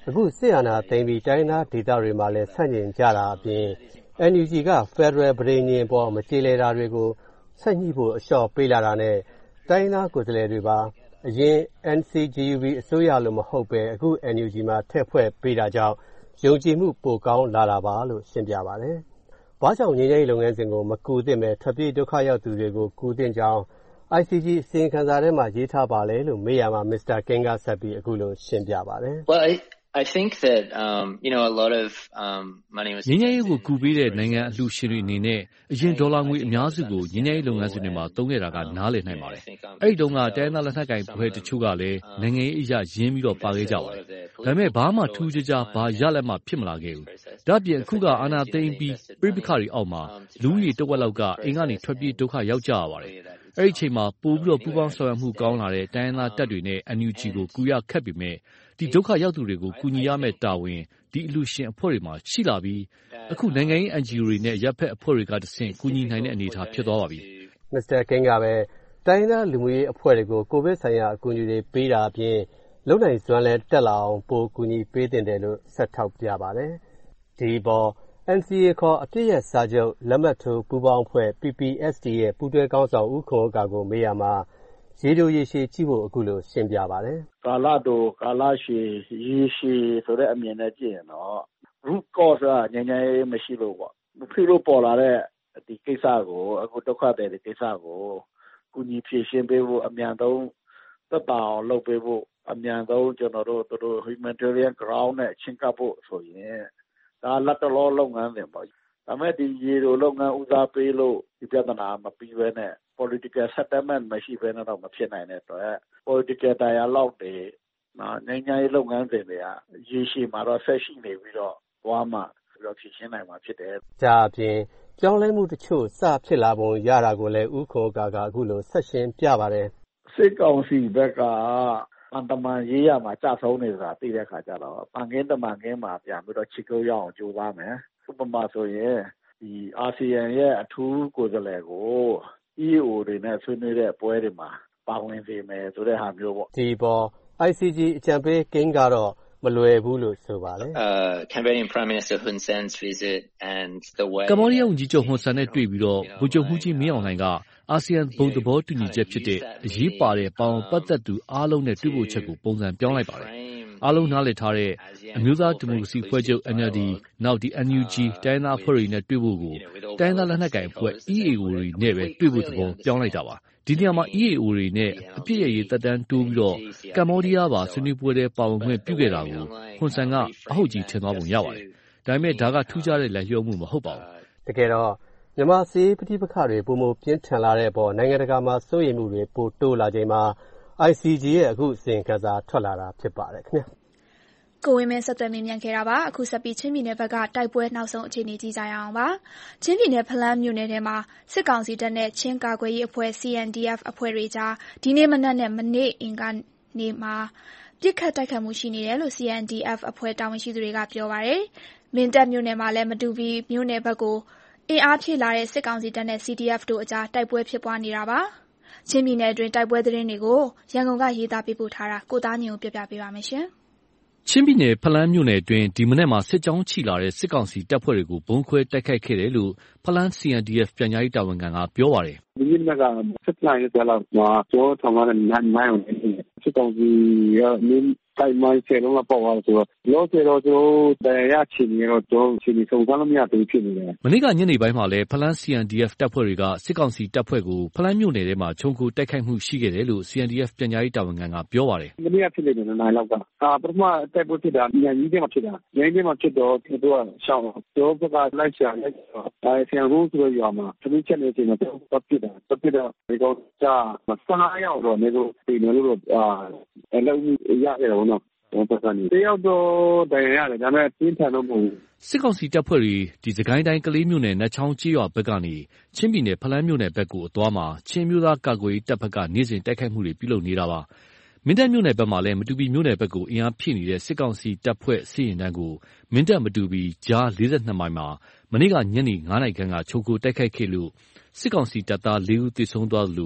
အခုစစ်အာဏာသိမ်းပြီးတိုင်းသားဒေသတွေမှာလည်းဆန့်ကျင်ကြတာအပြင် အန် ယူ ဂျီ က Federal ပဋိညာဉ်ပေါ်မကျေလည်တာတွေကိုဆက်ညှိဖို့အလျှော့ပေးလာတာနဲ့တိုင်းသားကိုယ်စားလှယ်တွေပါအရင် အန် စီ ဂျီ ယူ ဘီ အစိုးရလိုမဟုတ်ပဲအခု အန် ယူ ဂျီ မှာထည့်ဖွဲ့ပေးတာကြောင့်ယုံကြည်မှုပိုကောင်းလာတာပါလို့ရှင်းပြပါတယ်။ဘာကြောင့်ငြိမ်းချမ်းရေးလုပ်ငန်းစဉ်ကိုမကူသင့်ပဲထွက်ပြေးဒုက္ခရောက်သူတွေကိုကူသင့်ကြောင်း အိုင် စီ ဂျီ အစီရင်ခံစာထဲမှာရေးထားပါလဲလို့မေးရမှာ မစ္စတာ King ကဆက်ပြီးအခုလိုရှင်းပြပါတယ်။ Well, I I think that um you know a lot of um money was ငြိမ်းချမ်းရေးကိုကူပေးတဲ့နိုင်ငံအလှူရှင်တွေအနေနဲ့အရင်ဒေါ်လာငွေအများစုကိုငြိမ်းချမ်းရေးလုပ်ငန်းစဉ်တွေမှာသုံးခဲ့တာကနားလည်နိုင်ပါတယ်။အဲ့ဒီတုန်းကတိုင်းသားလက်နက်ကိုင်ဖွဲ့တချို့ကလည်းနိုင်ငံရေးအရာရင်းပြီးတော့ပါခဲ့ကြပါတယ်။ဒါပေမဲ့ဘာမှထူးခြားခြားဘာရလက်မှဖြစ်မလာခဲ့ဘူး။ဒါ့အပြင်အခုကအာဏာသိမ်းပြီးပြိပခါတွေအောက်မှာလူကြီးတဝက်လောက်ကအိမ်ကနေထွက်ပြေးဒုက္ခရောက်ကြရပါတယ်။အဲ့ဒီအချိန်မှာပို့ပြီးတော့ပူပေါင်းဆောင်ရွက်မှုကောင်းလာတဲ့တိုင်းသားတပ်တွေနဲ့ အန် ယူ ဂျီ ကိုကူရခက်ပေမဲ့ဒီဒုက္ခရောက်သူတွေကိုကူညီရမယ့်တာဝန်ဒီအလှူရှင်အဖွဲ့တွေမှာရှိလာပြီးအခုနိုင်ငံရေး အန် ဂျီ အို တွေနဲ့ရပ်ဖက်အဖွဲ့တွေကတဆင့်ကူညီနိုင်တဲ့အနေအထားဖြစ်သွားပါပြီ။မစ္စတာ King ကပဲတိုင်းသားလူမှုရေးအဖွဲ့တွေကိုကိုဗစ်ဆိုင်ရာအကူအညီတွေပေးတာအပြင်လုံနိုင်စွမ်းလဲတက်လာအောင်ပိုကူညီပေးတင်တယ်လို့ဆက်ထောက်ပြပါတယ်။ဒီပေါ် အန် စီ အေ ခေါ်အပြည့်ရဲ့စာချုပ်လက်မှတ်ထိုးပူးပေါင်းအဖွဲ့ ပီ ပီ အက်စ် တီ ရဲ့ပူးတွဲကောင်းဆောင်ဦးခွန်ဥက္ကာကိုမေးရမှာရေတိုရေရှည်ကြည့်ဖို့အခုလိုရှင်းပြပါတယ်။ကာလတိုကာလရှည်ရေရှည်ဆိုတဲ့အမြင်နဲ့ကြည့်ရင်တော့ root cause ကငြိမ်းချမ်းရေးမရှိလို့ပေါ့။မဖြစ်လို့ပေါ်လာတဲ့ဒီကိစ္စကိုအခုဒုက္ခတွေဒီကိစ္စကိုကုညီဖြေရှင်းပေးဖို့အမြန်ဆုံးသက်သာအောင်လုပ်ပေးဖို့အမြန်ဆုံးကျွန်တော်တို့တို့ humanitarian ground နဲ့ချင်းကပ်ဖို့ဆိုရင်ဒါလက်တလောလုပ်ငန်းတွေပေါ့။ဒါမဲ့ဒီရေတိုလုပ်ငန်းဦးစားပေးလို့ဒီပြဿနာမပြီးဘဲနဲ့political settlement မရှိဘဲနဲ့တော့မဖြစ်နိုင်တဲ့အတွက် political dialogue တွေနော်ငြိမ်းချမ်းရေးလုပ်ငန်းစဉ်တွေကရေရှည်မှာတော့ဆက်ရှိနေပြီးတော့ဘွားမှပြီးတော့ဖြည့်ရှင်းနိုင်မှာဖြစ်တယ်။ဒါအပြင်ကြောင်းလဲမှုတချို့စဖြစ်လာပုံရတာကိုလည်းဦးခွန်ကာကအခုလိုဆက်ရှင်းပြပါတယ်။စစ်ကောင်စီဘက်ကပန်တမန်ရေးရမှာကြဆုံးနေဆိုတာသိတဲ့ခါကျတော့ပန်ကင်းတမန်ကင်းမှာပြန်ပြီးတော့ချစ်ကိုရအောင်ကြိုးပမ်းမယ်။ဥပမာဆိုရင်ဒီအာဆီယံရဲ့အထူးကိုယ်စားလှယ်ကို အီ အေ အို တွေနဲ့ဆွေးနွေးတဲ့ပွဲတွေမှာပါဝင်စေမယ်ဆိုတဲ့ဟာမျိုးပေါ့ဒီပေါ် အိုင် စီ ဂျီ အကြံပေး King ကတော့မလွယ်ဘူးလို့ဆိုပါတယ်။ Uh Cambodian Prime Minister Hun Sen's visit and the way ကမ္ဘောဒီးယားဝန်ကြီးချုပ်ဟွန်ဆန်နဲ့တွေ့ပြီးတော့ဗိုလ်ချုပ်မှူးကြီးမင်းအောင်လှိုင်ကအာဆီယံဘုံသဘောတူညီချက်ဖြစ်တဲ့အရေးပါတဲ့ပေါင်းပတ်သက်သူအားလုံးနဲ့တွေ့ဖို့ချက်ကိုပုံစံပြောင်းလိုက်ပါတယ်။အားလုံးနားလည်ထားတဲ့အမျိုးသားဒီမိုကရေစီဖွဲ့ချုပ် အန် အယ်လ် ဒီ နောက်ဒီ အန် ယူ ဂျီ တိုင်းသားအဖွဲ့တွေနဲ့တွေ့ဖို့ကိုတိုင်းသားလက်နက်ကိုင်အဖွဲ့ အီ အေ အို တွေနဲ့ပဲတွေ့ဖို့သဘောပြောင်းလိုက်တာပါ။ဒီနေရာမှာ အီ အေ အို တွေနဲ့အပြည့်ရည်သက်တမ်းတိုးပြီးတော့ကမ္ဘောဒီးယားပါဆွေးနွေးပွဲတွေပါဝင်ခွင့်ပြုခဲ့တာကိုဟွန်ဆန်ကအဟုတ်ကြီးထင်သွားပုံရပါတယ်။ဒါပေမဲ့ဒါကထူးခြားတဲ့လက်လျောမှုမဟုတ်ပါဘူး။တကယ်တော့မြန်မာစီးပဋိပက္ခတွေပုံမပြင်းထန်လာတဲ့အပေါ်နိုင်ငံတကာမှာစိုးရိမ်မှုတွေပိုတိုးလာချိန်မှာ အိုင် စီ ဂျီ ရဲ့အခုအစီရင်ခံစာထွက်လာတာဖြစ်ပါတယ်ခင်ဗျာ။ကိုဝင်းမင်းဆက်သွယ်မြင်မြန်ခဲ့တာပါအခုဆက်ပြီးချင်းပြည်နယ်ဘက်ကတိုက်ပွဲနောက်ဆုံးအခြေအနေကြည့်ကြရအောင်ပါချင်းပြည်နယ်ဖလန်းမြို့နယ်ထဲမှာစစ်ကောင်စီတပ်နဲ့ချင်းကာကွယ်ရေးအဖွဲ့ စီ အန် ဒီ အက်ဖ် အဖွဲ့တွေကြားဒီနေ့မနက်နဲ့မနေ့အင်္ဂါနေ့မှာပြစ်ခတ်တိုက်ခတ်မှုရှိနေတယ်လို့ စီ အန် ဒီ အက်ဖ် အဖွဲ့တာဝန်ရှိသူတွေကပြောပါတယ်မင်းတပ်မြို့နယ်မှာလည်းမတူပီမြို့နယ်ဘက်ကိုအင်အားဖြည့်လာတဲ့စစ်ကောင်စီတပ်နဲ့ စီ ဒီ အက်ဖ် တို့အကြားတိုက်ပွဲဖြစ်ပွားနေတာပါချင်းပြည်နယ်အတွင်းတိုက်ပွဲသတင်းတွေကိုရန်ကုန်ကရေးသားပေးပို့ထားတာကိုသားညိုပြပြပေးပါမယ်ရှင်ချင်းပြည်နယ်ဖလန်းမြို့နယ်အတွင်းဒီမနက်မှာစစ်ကြောင်းချိလာတဲ့စစ်ကောင်စီတပ်ဖွဲ့တွေကိုဘုံခွဲတိုက်ခိုက်ခဲ့တယ်လို့ဖလန်း စီ အန် ဒီ အက်ဖ် ပြန်ကြားရေးတာဝန်ခံကပြောပါတယ်။ဒီနေ့ကစစ်လိုင်းရဲ့လောက်မှာကျောင်းထောင်ရတဲ့နိုင်မိုင်းစစ်ကောင်စီရဲ့နင်းတိုင်းမိုင်းဆယ်လုံးလောက်ပေါ်သွားဆိုတော့လောဆယ်တော့ကျွန်တော်တရားချင်နေတော့ကျွန်တော်ချင်နေစုံစမ်းလို့မရသေးဖြစ်နေတယ်။မနေ့ကညနေပိုင်းမှာလည်းဖလန်း စီ အန် ဒီ အက်ဖ် တပ်ဖွဲ့တွေကစစ်ကောင်စီတပ်ဖွဲ့ကိုဖလန်းမြို့နယ်ထဲမှာခြုံခိုတိုက်ခိုက်မှုရှိခဲ့တယ်လို့ စီ အန် ဒီ အက်ဖ် ပြန်ကြားရေးတာဝန်ခံကပြောပါတယ်။မနေ့ကဖြစ်နေတယ်နိုင်လောက်ကအာပထမတိုက်ပွဲဖြစ်တာညကြီးထဲမှာဖြစ်တာညကြီးထဲမှာဖြစ်တော့သူတို့ကရှောင်းတော့ဘက်ကလိုက်ချာလိုက်အဲဆန်ရုံးဆိုရမှာသူချက်နေချိန်မှာတော့ဖြစ်တာဖြစ်တော့ဒီကောင်ကြာမစားရောက်တော့နေလို့ဒီလိုလို့အာအလုံးရရတယ်ဘောနော်တယောက်တော့တရားရတယ်ဒါပေမဲ့ပြင်းထန်တော့မဟုတ်ဘူးစစ်ကောင်စီတပ်ဖွဲ့တွေဒီစကိုင်းတိုင်းကလေးမြို့နယ်နတ်ချောင်းကျေးရွာဘက်ကနေချင်းပြည်နယ်ဖလန်းမြို့နယ်ဘက်ကိုအသွားမှာချင်းမျိုးသားကာကွယ်ရေးတပ်ဘက်ကနေ့စဉ်တိုက်ခိုက်မှုတွေပြုလုပ်နေတာပါမင်းတပ်မြို့နယ်ဘက်မှာလည်းမတူပီမြို့နယ်ဘက်ကိုအင်အားဖြည့်နေတဲ့စစ်ကောင်စီတပ်ဖွဲ့စစ်ရင်တန်းကိုမင်းတပ်မတူပီကြားလေးဆယ်နှစ်မိုင်မှာမနေ့ကညနေငါးနာရီခန့်ကချုပ်ကိုတိုက်ခိုက်ခဲ့လို့စစ်ကောင်စီတပ်သားလေးဦးသေဆုံးသွားသလို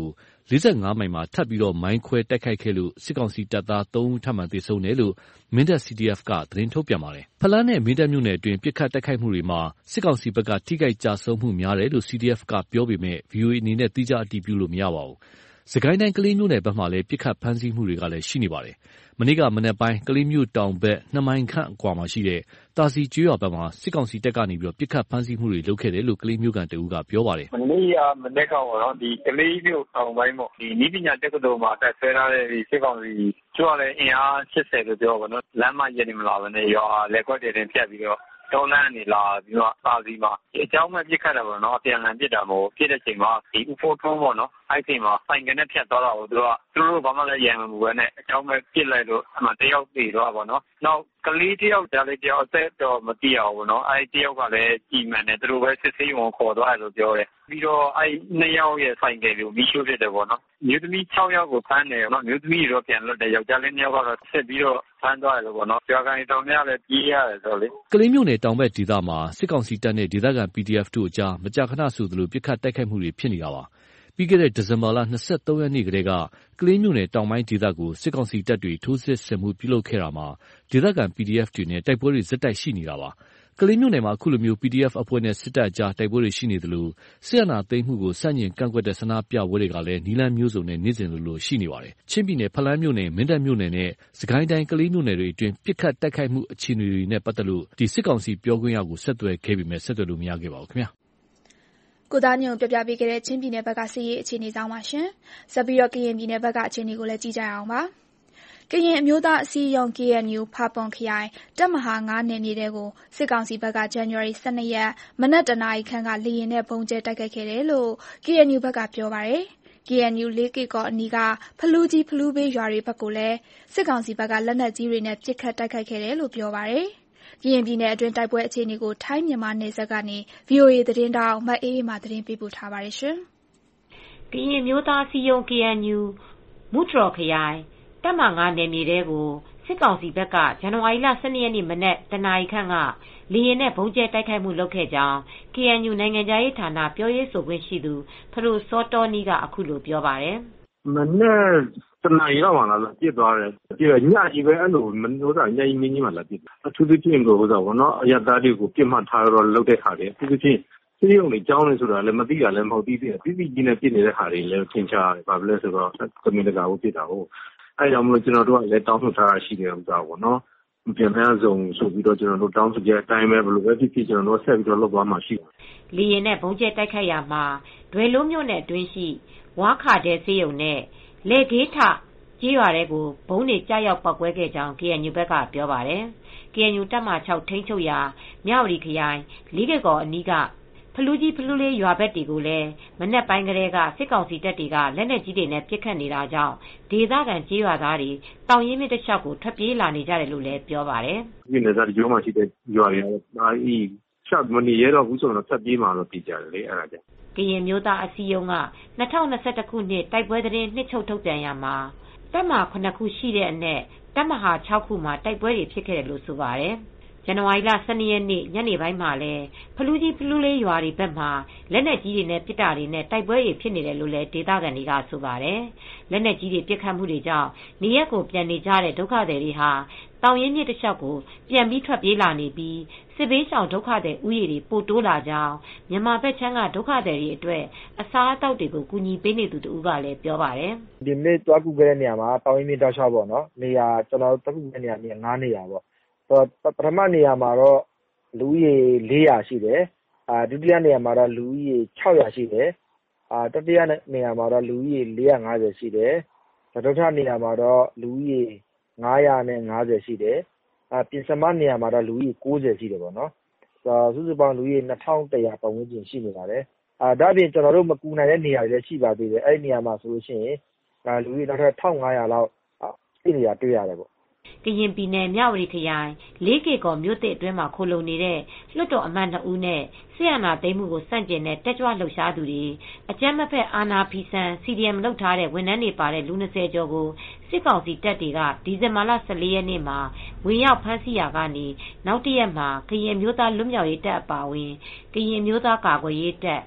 လေးဆယ့်ငါးမိုင်မှာထပ်ပြီးမိုင်းခွဲတိုက်ခိုက်ခဲ့လို့စစ်ကောင်စီတပ်သားသုံးဦးထပ်မံသေဆုံးတယ်လို့မင်းတပ် စီ ဒီ အက်ဖ် ကသတင်းထုတ်ပြန်ပါတယ်။ဖလမ်းနဲ့မင်းတပ်မြို့နယ်အတွင်းပစ်ခတ်တိုက်ခိုက်မှုတွေမှာစစ်ကောင်စီဘက်ကထိခိုက်ကျဆုံးမှုများတယ်လို့ စီ ဒီ အက်ဖ် ကပြောပေမဲ့ ဗွီအိုအေအနေနဲ့သီးခြားအတည်ပြုလို့မရပါဘူး။စစ်ကိုင်းတိုင်းကလေးမြို့နယ်ဘက်မှာလည်းပစ်ခတ်ဖမ်းဆီးမှုတွေကလည်းရှိနေပါတယ်။မနေ့ကမနက်ပိုင်းကလေးမြို့တောင်ဘက်နှစ်မိုင်ခန့်အကွာမှာရှိတဲ့တာစီကျွော်ဘက်မှာစစ်ကောင်စီတပ်ကနေပြီးပစ်ခတ်ဖမ်းဆီးမှုတွေလုပ်ခဲ့တယ်လို့ကလေးမြို့ကန်တဦးကပြောပါတယ်။မနေ့ကမနေ့ကပေါ့နော်ဒီကလေးမြို့တောင်ပိုင်းပေါ့ဒီနီးပညာတက္ကသိုလ်မှာတက်ဆွဲထားတဲ့ဒီစစ်ကောင်စီကျွော်လည်းအင်အားရှစ်ဆယ်လို့ပြောပါတော့လမ်းမရနေမလားဘဲနဲ့ရွာလက်ကွက်တွေတင်ဖြတ်ပြီးတော့တောလန်းနေလာပြီးတော့စာစီမှာအကြောင်းမဲ့ပြစ်ခတ်တာပေါ့နော်အပြန်လန်ပြစ်တာမို့ပြစ်တဲ့ချိန်မှာဒီဥဖိုးထုံးပေါ့နော်အဲ့ချိန်မှာဆိုင်ကနေဖြတ်သွားတာကိုသူကသူတို့ဘာမှလည်းရံမမှုပဲနဲ့အကြောင်းမဲ့ပြစ်လိုက်လို့အမှတယောက်ပြေတော့ပေါ့နော်နောက်ကလေးတယောက်ဒါလည်းတယောက်အသက်တော့မသိအောင်ပေါ့နော်အဲ့တယောက်ကလည်းကြည်မှန်တယ်သူတို့ပဲစစ်ဆေးဝင်ခေါ်သွားတယ်လို့ပြောတယ်ပြီးတော့အဲ့နှစ်ယောက်ရဲ့ဆိုင်ကယ်ကိုမိရှို့ဖြစ်တယ်ပေါ့နော်မြို့သမီး၆ယောက်ကိုဖမ်းတယ်နော်မြို့သမီးတွေတော့ပြန်လွတ်တယ်ယောက်ျားလေးနှစ်ယောက်ကတော့ဆက်ပြီးတော့ဖမ်းသွားတယ်လို့ပေါ့နော်ကြာကန်တောင်များလည်းပြေးရတယ်ဆိုလေကလေးမြို့နယ်တောင်ဘက်ဒေသမှာစစ်ကောင်စီတပ်နဲ့ဒေသခံ ပီ ဒီ အက်ဖ် တို့အကြားမကြာခဏဆိုသလိုပစ်ခတ်တိုက်ခိုက်မှုတွေဖြစ်နေတာပါပြီးခဲ့တဲ့ဒီဇင်ဘာလ၂၃ရက်နေ့ကတည်းကကလေးမြို့နယ်တောင်ပိုင်းဒေသကိုစစ်ကောင်စီတပ်တွေထိုးစစ်ဆင်မှုပြုလုပ်ခဲ့တာမှာဒေသခံ ပီ ဒီ အက်ဖ် တွေနဲ့တိုက်ပွဲတွေဇက်တိုက်ရှိနေတာပါကလေးမြို့နယ်မှာအခုလိုမျိုး ပီ ဒီ အက်ဖ် အဖွဲ့နဲ့စစ်တပ်အကြားတိုက်ပွဲတွေရှိနေသလိုစစ်အာဏာသိမ်းမှုကိုဆန့်ကျင်ကန့်ကွက်တဲ့ဆန္ဒပြပွဲတွေကလည်းနီလန်းမျိုးစုံနဲ့နေ့စဉ်လိုလိုရှိနေပါတယ်။ချင်းပြည်နယ်ဖလန်းမြို့နယ်မင်းတပ်မြို့နယ်နဲ့စကိုင်းတိုင်းကလေးမြို့နယ်တွေအတွင်းပစ်ခတ်တိုက်ခိုက်မှုအခြေအနေတွေနဲ့ပတ်သက်လို့ဒီစစ်ကောင်စီပြောခွင့်ရကိုဆက်သွယ်ခဲ့ပေမဲ့ဆက်သွယ်လို့မရခဲ့ပါဘူးခင်ဗျာ။ကိုသားညုံပြပြပေးခဲ့တဲ့ချင်းပြည်နယ်ဘက်ကစီးရေးအခြေအနေကြောင်းပါရှင်။ဆက်ပြီးတော့ကရင်ပြည်နယ်ဘက်ကအခြေအနေကိုလည်းကြည့်ကြရအောင်ပါ။ကရင်အမျိုးသားအစည်းအရုံး ကေ အန် ယူ ဖာပွန်ခရိုင်တပ်မဟာငါးနယ်မြေတဲကိုစစ်ကောင်စီဘက်ကဇန်နဝါရီ၁၂ရက်မနက်တနာရီခန့်ကလေရင်နဲ့ပုံကျဲတိုက်ခိုက်ခဲ့တယ်လို့ ကေ အန် ယူ ဘက်ကပြောပါတယ်။ ကေ အန် ယူ လေးကေ့ကော်အနီးကဖလူးကြီးဖလူးဘေးရွာတွေဘက်ကိုလည်းစစ်ကောင်စီဘက်ကလက်နက်ကြီးတွေနဲ့ပစ်ခတ်တိုက်ခိုက်ခဲ့တယ်လို့ပြောပါတယ်။ကရင်ပြည်နယ်အတွင်းတိုက်ပွဲအခြေအနေကိုထိုင်းမြန်မာနယ်စပ်ကနေ ဗွီအိုအေသတင်းတောက်မအေးအေးမှသတင်းပေးပို့ထားပါတယ်ရှင်။ကရင်မျိုးသားစီယုံ ကေ အန် ယူ မူတရော်ခရိုင်တပ်မငါနယ်မြေတဲကိုစစ်ကောင်စီဘက်ကဇန်နဝါရီလ၁၂ရက်နေ့မနက်တနာရီခန့်ကလေရင်နဲ့ဘုံကျဲတိုက်ခိုက်မှုလုပ်ခဲ့ကြောင်း ကေ အန် ယူ နိုင်ငံခြားရေးဌာနပြောရေးဆိုခွင့်ရှိသူဖရိုစောတောနီးကအခုလိုပြောပါတယ်။မနက်တနာရီလောက်မှလာပြစ်သွားတယ်။ပြညကြီးပဲအဲ့လိုမလို့တာညကြီးမင်းကြီးမှလာပြစ်။အထူးသဖြင့်ကိုဟိုဆိုဘောနော်အရသားတွေကိုပြစ်မှတ်ထားတော့လုပ်တဲ့ခါတွေအထူးသဖြင့်စီးရုံတွေကြောင်းနေဆိုတာလည်းမသိရလည်းမဟုတ်သေးဘူး။ပြီးပြီးကြီးနဲ့ပြစ်နေတဲ့ခါတွေလည်းသင်ချရတယ်။ဘာဖြစ်လဲဆိုတော့ကွန်မြူနတီကိုပြစ်တာဟုတ်အဲကြောင့်မလို့ကျွန်တော်တို့ကလည်းတောင်းဆိုထားတာရှိတယ်ဥစ္စာပေါ့နော်မပြန်ပြန်ဆုံးဆိုပြီးတော့ကျွန်တော်တို့တောင်းဆိုကြတဲ့အတိုင်းပဲဘယ်လိုပဲဖြစ်ဖြစ်ကျွန်တော်တို့ဆက်ပြီးတော့လုပ်သွားမှာရှိတယ်။လေရင်နဲ့ဘုံကျဲတိုက်ခိုက်ရမှာဒွေလုံးမြို့နယ်အတွင်းရှိဝါခါတဲစေးုံနဲ့လေဒေးထကြီးရွာတွေကိုဘုံတွေကြားရောက်ပောက်ကွဲခဲ့ကြောင်း ကေ အန် ယူ ဘက်ကပြောပါတယ်။ ကေ အန် ယူ တပ်မ၆ထိန်းချုပ်ရာမြဝတီခရိုင်လေးကေ့ကော်အနီးကဖလူးကြီးဖလူးလေးရွာဘက်တွေကိုလည်းမနက်ပိုင်းကလေးကစစ်ကောင်စီတပ်တွေကလက်နက်ကြီးတွေနဲ့ပစ်ခတ်နေတာကြောင့်ဒေသခံကြေးရွာသားတွေတောင်ရင်းမြစ်တစ်လျှောက်ကိုထွက်ပြေးလာနေကြတယ်လို့လည်းပြောပါတယ်။ဒီနယ်သားကြောမှာရှိတဲ့ရွာတွေအဲဒီချက်မနေရတော့ဘူးဆိုတော့ထွက်ပြေးမှာတော့ပြည်ကြတယ်လေအဲ့ဒါကြောင့်ကရင်မျိုးသားအစည်းအရုံးက၂၀၂၁ခုနှစ်တိုက်ပွဲသတင်းနှစ်ချုပ်ထုတ်ပြန်ရမှာတပ်မဟာခုခုရှိတဲ့အနက်တပ်မဟာ၆ခုမှာတိုက်ပွဲတွေဖြစ်ခဲ့တယ်လို့ဆိုပါတယ်။ဇန်နဝါရီလ၁၂ရက်နေ့ညနေပိုင်းမှာလည်းဖလူးကြီးဖလူးလေးရွာတွေဘက်မှာလက်နက်ကြီးတွေနဲ့ပစ်တာတွေနဲ့တိုက်ပွဲတွေဖြစ်နေတယ်လို့လည်းဒေသခံတွေကဆိုပါတယ်။လက်နက်ကြီးတွေပစ်ခတ်မှုတွေကြောင့်နေရက်ကိုပြန်နေကြတဲ့ဒုက္ခသည်တွေဟာတောင်ရင်းမြစ်တစ်လျှောက်ကိုပြန်ပြီးထွက်ပြေးလာနေပြီးစစ်ဘေးရှောင်ဒုက္ခသည်ဥယျာဉ်တွေပိုတိုးလာကြောင်းမြန်မာဘက်ခြမ်းကဒုက္ခသည်တွေအတွက်အစားအသောက်တွေကိုကူညီပေးနေသူတူကလည်းပြောပါတယ်။ဒီနေ့တွားကူခဲ့တဲ့နေရာမှာတောင်ရင်းမြစ်တောက်လျှောက်ပေါ့နော်နေရာကျွန်တော်တို့တွားကူခဲ့တဲ့နေရာနေရာ၅နေရာပေါ့ပထမနေရာမှာတော့လူဦးရေလေးရာရှိတယ်။အာဒုတိယနေရာမှာတော့လူဦးရေ၆ရာရှိတယ်။အာတတိယနေရာမှာတော့လူဦးရေ၄ရာ၅ဆယ်ရှိတယ်။ဒုတိယနေရာမှာတော့လူဦးရေ၅ရာ၅ဆယ်ရှိတယ်။အာပြင်စမနေရာမှာတော့လူဦးရေ၉ဆယ်ရှိတယ်ပေါ့နော်။ဆိုစုစုပေါင်းလူဦးရေ၂၁၀၀ပတ်ဝန်းကျင်ရှိနေပါတယ်။အာဒါ့အပြင်ကျွန်တော်တို့မကူနိုင်တဲ့နေရာတွေလည်းရှိပါသေးတယ်။အဲ့ဒီနေရာမှာဆိုလို့ရှိရင်ဒါလူဦးရေနောက်ထပ်၁၅၀၀လောက်ရှိနေတာတွေ့ရတယ်ပေါ့ကရင်ပြည်နယ်မြဝတီခရိုင်လေးကေ့ကော်မြို့သစ်အတွင်းမှာခိုလုံနေတဲ့လွှတ်တော်အမတ်နှစ်ဦးနဲ့ဆီယနာသိမ်းမှုကိုစန့်ကျင်တဲ့တက်ကြွလှုပ်ရှားသူတွေအကြမ်းမဖက်အာဏာဖီဆန် စီ ဒီ အမ် လုပ်ထားတဲ့ဝန်ထမ်းတွေပါတဲ့လူ၂၀ကျော်ကိုစစ်ကောင်စီတပ်တွေကဒီဇင်ဘာလ၁၄ရက်နေ့မှာဝင်ရောက်ဖမ်းဆီးရာကနေနောက်တရက်မှာကရင်မျိုးသားလွတ်မြောက်ရေးတပ်အပါအဝင်ကရင်မျိုးသားကာကွယ်ရေးတပ်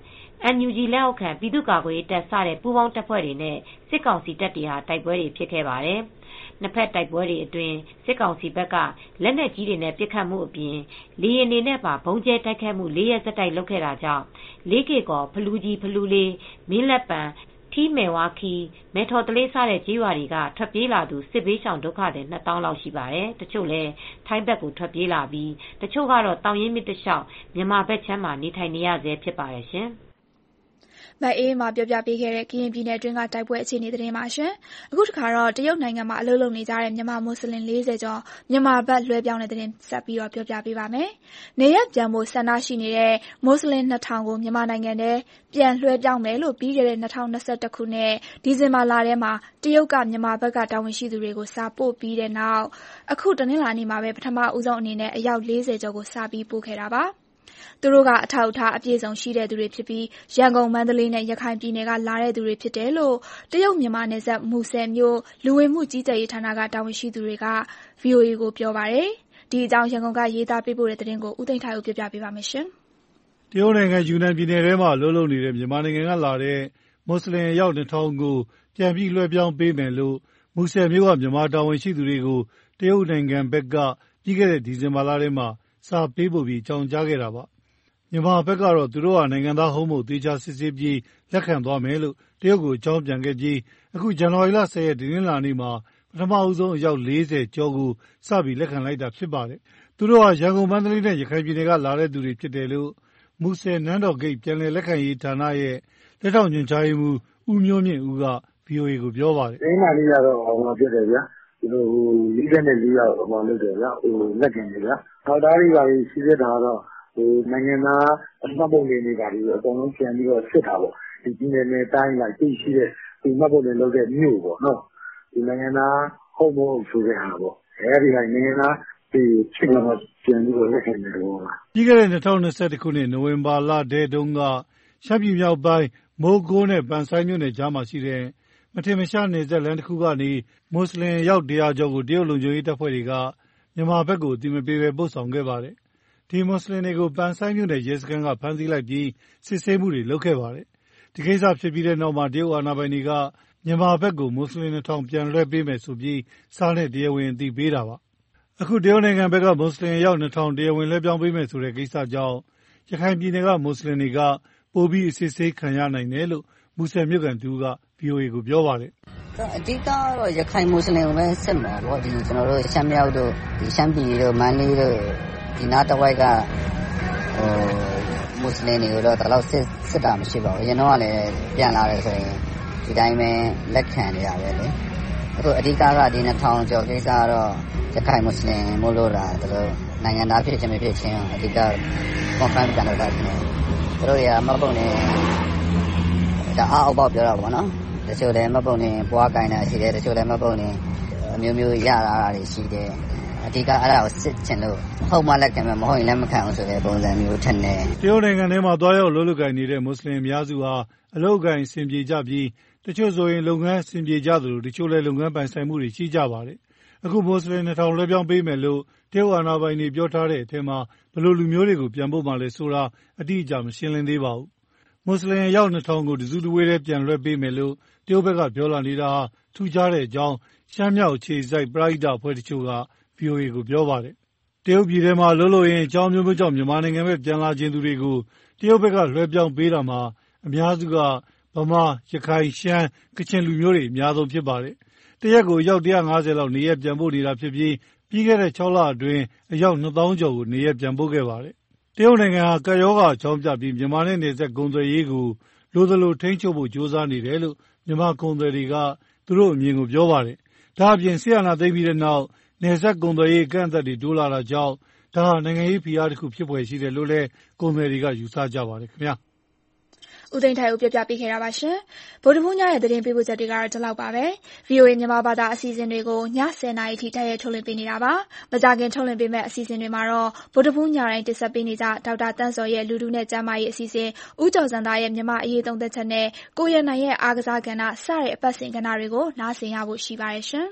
အန်ယူဂျီ လက်အောက်ခံပြည်သူ့ကာကွယ်ရေးတပ်စတဲ့ပူးပေါင်းတပ်ဖွဲ့တွေနဲ့စစ်ကောင်စီတပ်တွေဟာတိုက်ပွဲတွေဖြစ်ခဲ့ပါတယ်။နှစ်ဖက်တိုက်ပွဲတွေအတွင်းစစ်ကောင်စီဘက်ကလက်နက်ကြီးတွေနဲ့ပစ်ခတ်မှုအပြင်လေယာဉ်တွေနဲ့ပါဘုံကျဲတိုက်ခတ်မှုလေးရက်ဆက်တိုက်လုပ်ခဲ့တာကြောင့်လေးကေကော်ဖလူကြီးဖလူလေးမင်းလက်ပံထီးမယ်ဝါခီမဲထော်တလေးစတဲ့ကြေးရွာတွေကထွက်ပြေးလာသူစစ်ဘေးရှောင်ဒုက္ခသည်နှစ်သောင်းလောက်ရှိပါတယ်။တချို့လည်းထိုင်းဘက်ကိုထွက်ပြေးလာပြီးတချို့ကတော့တောင်ရင်းမြစ်တစ်လျှောက်မြန်မာဘက်ခြမ်းမှာနေထိုင်နေရဆဲဖြစ်ပါတယ်ရှင်။မအေးမှာပြောပြပေးခဲ့တဲ့ကရင်ပြည်နယ်တွင်းကတိုက်ပွဲအခြေအနေသတင်းပါရှင်။အခုတခါတော့တရုတ်နိုင်ငံမှာအလုပ်လုပ်နေကြတဲ့မြန်မာမွတ်စလင်လေးဆယ်ကျော်မြန်မာဘက်လွှဲပြောင်းတဲ့သတင်းဆက်ပြီးတော့ပြောပြပေးပါမယ်။နေရပ်ပြန်ဖို့ဆန္ဒရှိနေတဲ့မွတ်စလင်နှစ်ထောင်ကိုမြန်မာနိုင်ငံထဲပြန်လွှဲပြောင်းမယ်လို့ပြီးခဲ့တဲ့၂၀၂၁ခုနှစ်ဒီဇင်ဘာလထဲမှာတရုတ်ကမြန်မာဘက်ကတာဝန်ရှိသူတွေကိုစာပို့ပြီးတဲ့နောက်အခုတနင်္လာနေ့မှာပဲပထမဦးဆုံးအနေနဲ့အယောက်လေးဆယ်ကျော်ကိုစာပြီးပို့ခဲ့တာပါ။သူတို့ကအထောက်အထားအပြည့်စုံရှိတဲ့သူတွေဖြစ်ပြီးရန်ကုန်မန္တလေးနဲ့ရခိုင်ပြည်နယ်ကလာတဲ့သူတွေဖြစ်တယ်လို့တရုတ်မြန်မာနယ်စပ်မူဆယ်မြို့လူဝင်မှုကြီးကြပ်ရေးဌာနကတာဝန်ရှိသူတွေက ဗွီအိုအေကိုပြောပါတယ်။ဒီအကြောင်းရန်ကုန်ကရေးသားပေးပို့တဲ့သတင်းကိုဦးသိန်းထိုက်ဦးပြောပြပေးပါမယ်ရှင်။တရုတ်နိုင်ငံယူနန်ပြည်နယ်ထဲမှာလှုပ်လှုပ်နေတဲ့မြန်မာနိုင်ငံကလာတဲ့မွတ်စလင်အယောက်နှစ်ထောင်ကိုပြန်ပြီးလွှဲပြောင်းပေးမယ်လို့မူဆယ်မြို့ကမြန်မာတာဝန်ရှိသူတွေကိုတရုတ်နိုင်ငံဘက်ကပြီးခဲ့တဲ့ဒီဇင်ဘာလထဲမှာစာပေးပို့ပြီးကြောင်းကြားခဲ့တာပါ။မြန်မာဘက်ကတော့သူတို့ဟာနိုင်ငံသားဟုတ်မို့သေချာစစ်ဆေးပြီးလက်ခံသွားမယ်လို့တရုတ်ကိုအကြောင်းပြန်ခဲ့ပြီးအခုဇန်နဝါရီလဆယ်ရက်ဒီနေ့လာနေ့မှာပထမဦးဆုံးအယောက်လေးဆယ်ကျော်ကိုစပြီးလက်ခံလိုက်တာဖြစ်ပါတယ်။သူတို့ဟာရန်ကုန်မန္တလေးနဲ့ရခိုင်ပြည်နယ်ကလာတဲ့သူတွေဖြစ်တယ်လို့မူဆယ်နန်းတော်ဂိတ်ပြန်လည်လက်ခံရေးဌာနရဲ့လက်ထောက်ညွှန်ကြားရေးမှူးဦးမျိုးမြင့်ဦးက ဗွီအိုအေကိုပြောပါတယ်။ဒီမှာလေးကတော့ဟောဖြစ်တယ်ဗျာ။ဒီလိုလေးတဲ့နဲ့လေးရောက်ဟောလုပ်တယ်ဗျာ။ဟိုလက်ခံတယ်ဗျာ။ထောက်သားတွေပါပြီးစီးစစ်တာတော့ဟိုနိုင်ငံသားမှတ်ပုံတင်တွေပါပြီးအကုန်လုံးပြန်ပြီးတော့စစ်တာပေါ့ဒီပြည်နယ်နဲ့တိုင်းလိုက်သိရှိတဲ့ဒီမှတ်ပုံတင်လုပ်တဲ့မြို့ပေါ့နော်ဒီနိုင်ငံသားဟုတ်မဟုတ်ဆိုတဲ့ဟာပေါ့အဲဒီဟာနိုင်ငံသားဒီချိန်မှာပြန်ပြီးတော့လက်ခံနေတော့ပြီးခဲ့တဲ့၂၀၂၁ခုနှစ်နိုဝင်ဘာလတည်းတုန်းကရှမ်းပြည်မြောက်ပိုင်းမိုးကိုးနဲ့ပန်ဆိုင်းမြို့နယ်ကြားမှာရှိတဲ့မထင်မရှားနယ်စပ်လမ်းတစ်ခုကနေမွတ်စလင်ရောက်တရာကျော်ကိုတရုတ်လုံခြုံရေးတပ်ဖွဲ့တွေကမြန်မာဘက်ကိုအတိမပေးပဲပို့ဆောင်ခဲ့ပါတယ်ဒီမွတ်စလင်တွေကိုပန်ဆိုင်းမြို့နယ်ရဲစခန်းကဖမ်းဆီးလိုက်ပြီးစစ်ဆေးမှုတွေလုပ်ခဲ့ပါတယ်။ဒီကိစ္စဖြစ်ပြီးတဲ့နောက်မှာတရုတ်အာဏာပိုင်တွေကမြန်မာဘက်ကိုမွတ်စလင်နှစ်ထောင်ပြန်လွှဲပေးမယ်ဆိုပြီးစာနဲ့တရားဝင်အသိပေးတာပါ။အခုတရုတ်နိုင်ငံဘက်ကမွတ်စလင်အယောက်နှစ်ထောင်တရားဝင်လွှဲပြောင်းပေးမယ်ဆိုတဲ့ကိစ္စကြောင့်ရခိုင်ပြည်နယ်ကမွတ်စလင်တွေကပိုပြီးအစစ်ဆေးခံရနိုင်တယ်လို့မူဆယ်မြို့ကန်တူက ဗွီအိုအေကိုပြောပါတယ်။အဓိကတော့ရခိုင်မွတ်စလင်ကိုပဲစစ်မှာပေါ့ဒီကျွန်တော်တို့ရှမ်းမြောက်တို့ဒီရှမ်းပြည်တို့မန္တလေးတို့ဒီနားတစ်ဝိုက်ကဟိုမွတ်စလင်တွေကိုတော့တလောက်စစ်စစ်တာမရှိပါဘူး။အရင်တော့လည်းပြန်လာတယ်ဆိုရင်ဒီတိုင်းပဲလက်ခံနေရပဲလေ။အခုအဓိကကဒီနှစ်ထောင်ကျော်ကိစ္စကတော့ရခိုင်မွတ်စလင်မို့လို့တာတို့နိုင်ငံသားဖြစ်ခြင်းမဖြစ်ခြင်းအဓိက confirm ပြန်လုပ်တာဖြစ်နေ။တို့ရမပုံနေဒါအားအောက်ပေါက်ပြောတာပေါ့နော်။တချို့လည်းမပုံနေပွားကိုင်းတာရှိတယ်တချို့လည်းမပုံနေအမျိုးမျိုးရလာတာတွေရှိတယ်။အဓိကအဲ့ဒါကိုစစ်ချင်လို့ဟုတ်မှလက်ခံမယ်မဟုတ်ရင်လက်မခံအောင်ဆိုတဲ့ပုံစံမျိုးထင်တယ်တရုတ်နိုင်ငံထဲမှာသွားရောက်လှုပ်လှုပ်ကိုင်နေတဲ့မွတ်စလင်အများစုဟာအလုပ်ကိုင်ဆင်ပြေကြပြီးတချို့ဆိုရင်လုပ်ငန်းဆင်ပြေကြသလိုတချို့လည်းလုပ်ငန်းပိုင်ဆိုင်မှုတွေရှိကြပါတယ်အခုမွတ်စလင်နှစ်ထောင်လွှဲပြောင်းပေးမယ်လို့တရုတ်အာဏာပိုင်တွေပြောထားတဲ့အထက်မှာဘယ်လိုလူမျိုးတွေကိုပြန်ဖို့မှလဲဆိုတာအတိအကျမရှင်းလင်းသေးပါဘူးမွတ်စလင်အယောက်နှစ်ထောင်ကိုတစုတဝေးတည်းပြန်လွှဲပေးမယ်လို့တရုတ်ဘက်ကပြောလာနေတာဟာထူးခြားတဲ့အကြောင်းရှမ်းမြောက်ခြေစိုက်ပရိဒအဖွဲ့တချို့က ဗွီအိုအေကိုပြောပါတယ်တရုတ်ပြည်ထဲမှာလှုပ်လို့ရင်အကြောင်းမျိုးမျိုးကြောင့်မြန်မာနိုင်ငံဘက်ပြန်လာခြင်းသူတွေကိုတရုတ်ဘက်ကလွှဲပြောင်းပေးတာမှာအများစုကဗမာရခိုင်ရှမ်းကချင်လူမျိုးတွေအများဆုံးဖြစ်ပါတယ်တရက်ကိုအယောက်one hundred fiftyလောက်နေရက်ပြန်ပို့နေတာဖြစ်ပြီးပြီးခဲ့တဲ့၆လအတွင်းအယောက်two thousandကျော်ကိုနေရက်ပြန်ပို့ခဲ့ပါတယ်တရုတ်နိုင်ငံဟာကပ်ရောဂါအကြောင်းပြပြီးမြန်မာနဲ့နယ်စပ်ကုန်သွယ်ရေးကိုလိုသလိုထိန်းချုပ်ဖို့ကြိုးစားနေတယ်လို့မြန်မာကုန်သည်တွေကသူတို့အမြင်ကိုပြောပါတယ်ဒါအပြင်ဆီယနာသိမ်းပြီးတဲ့နောက်နယ်စပ်ကုန်သွယ်ရေးကန့်အသတ်တွေတိုးလာတာကြောင့်ဒါဟာနိုင်ငံရေးဖိအားတစ်ခုဖြစ်ပေါ်ရှိတယ်လို့လည်းကုန်သည်တွေကယူဆကြပါတယ်ခင်ဗျာဦးသိန်းထိုင်ဦးပြပြပေးခဲ့တာပါရှင်ဗုဒ္ဓဘုညရဲ့သတင်းပေးပို့ချက်တွေကတော့ဒီလောက်ပါပဲ ဗီအိုအေ မြန်မာဘာသာအစီအစဉ်တွေကိုညtenနာရီထိတိုက်ရိုက်ထုတ်လွှင့်ပေးနေတာပါမကြခင်ထုတ်လွှင့်ပေးမယ့်အစီအစဉ်တွေမှာတော့ဗုဒ္ဓဘုညတိုင်းတင်ဆက်ပေးနေကြဒေါက်တာတန်းစော်ရဲ့လူထုနဲ့ကျန်းမာရေးအစီအစဉ်ဦးကျော်စံသားရဲ့မြန်မာအရေးသုံးသက်ချက်နဲ့ကိုရနိုင်ရဲ့အားကစားကဏ္ဍစတဲ့အပတ်စဉ်ကဏ္ဍတွေကိုနားဆင်ရဖို့ရှိပါတယ်ရှင်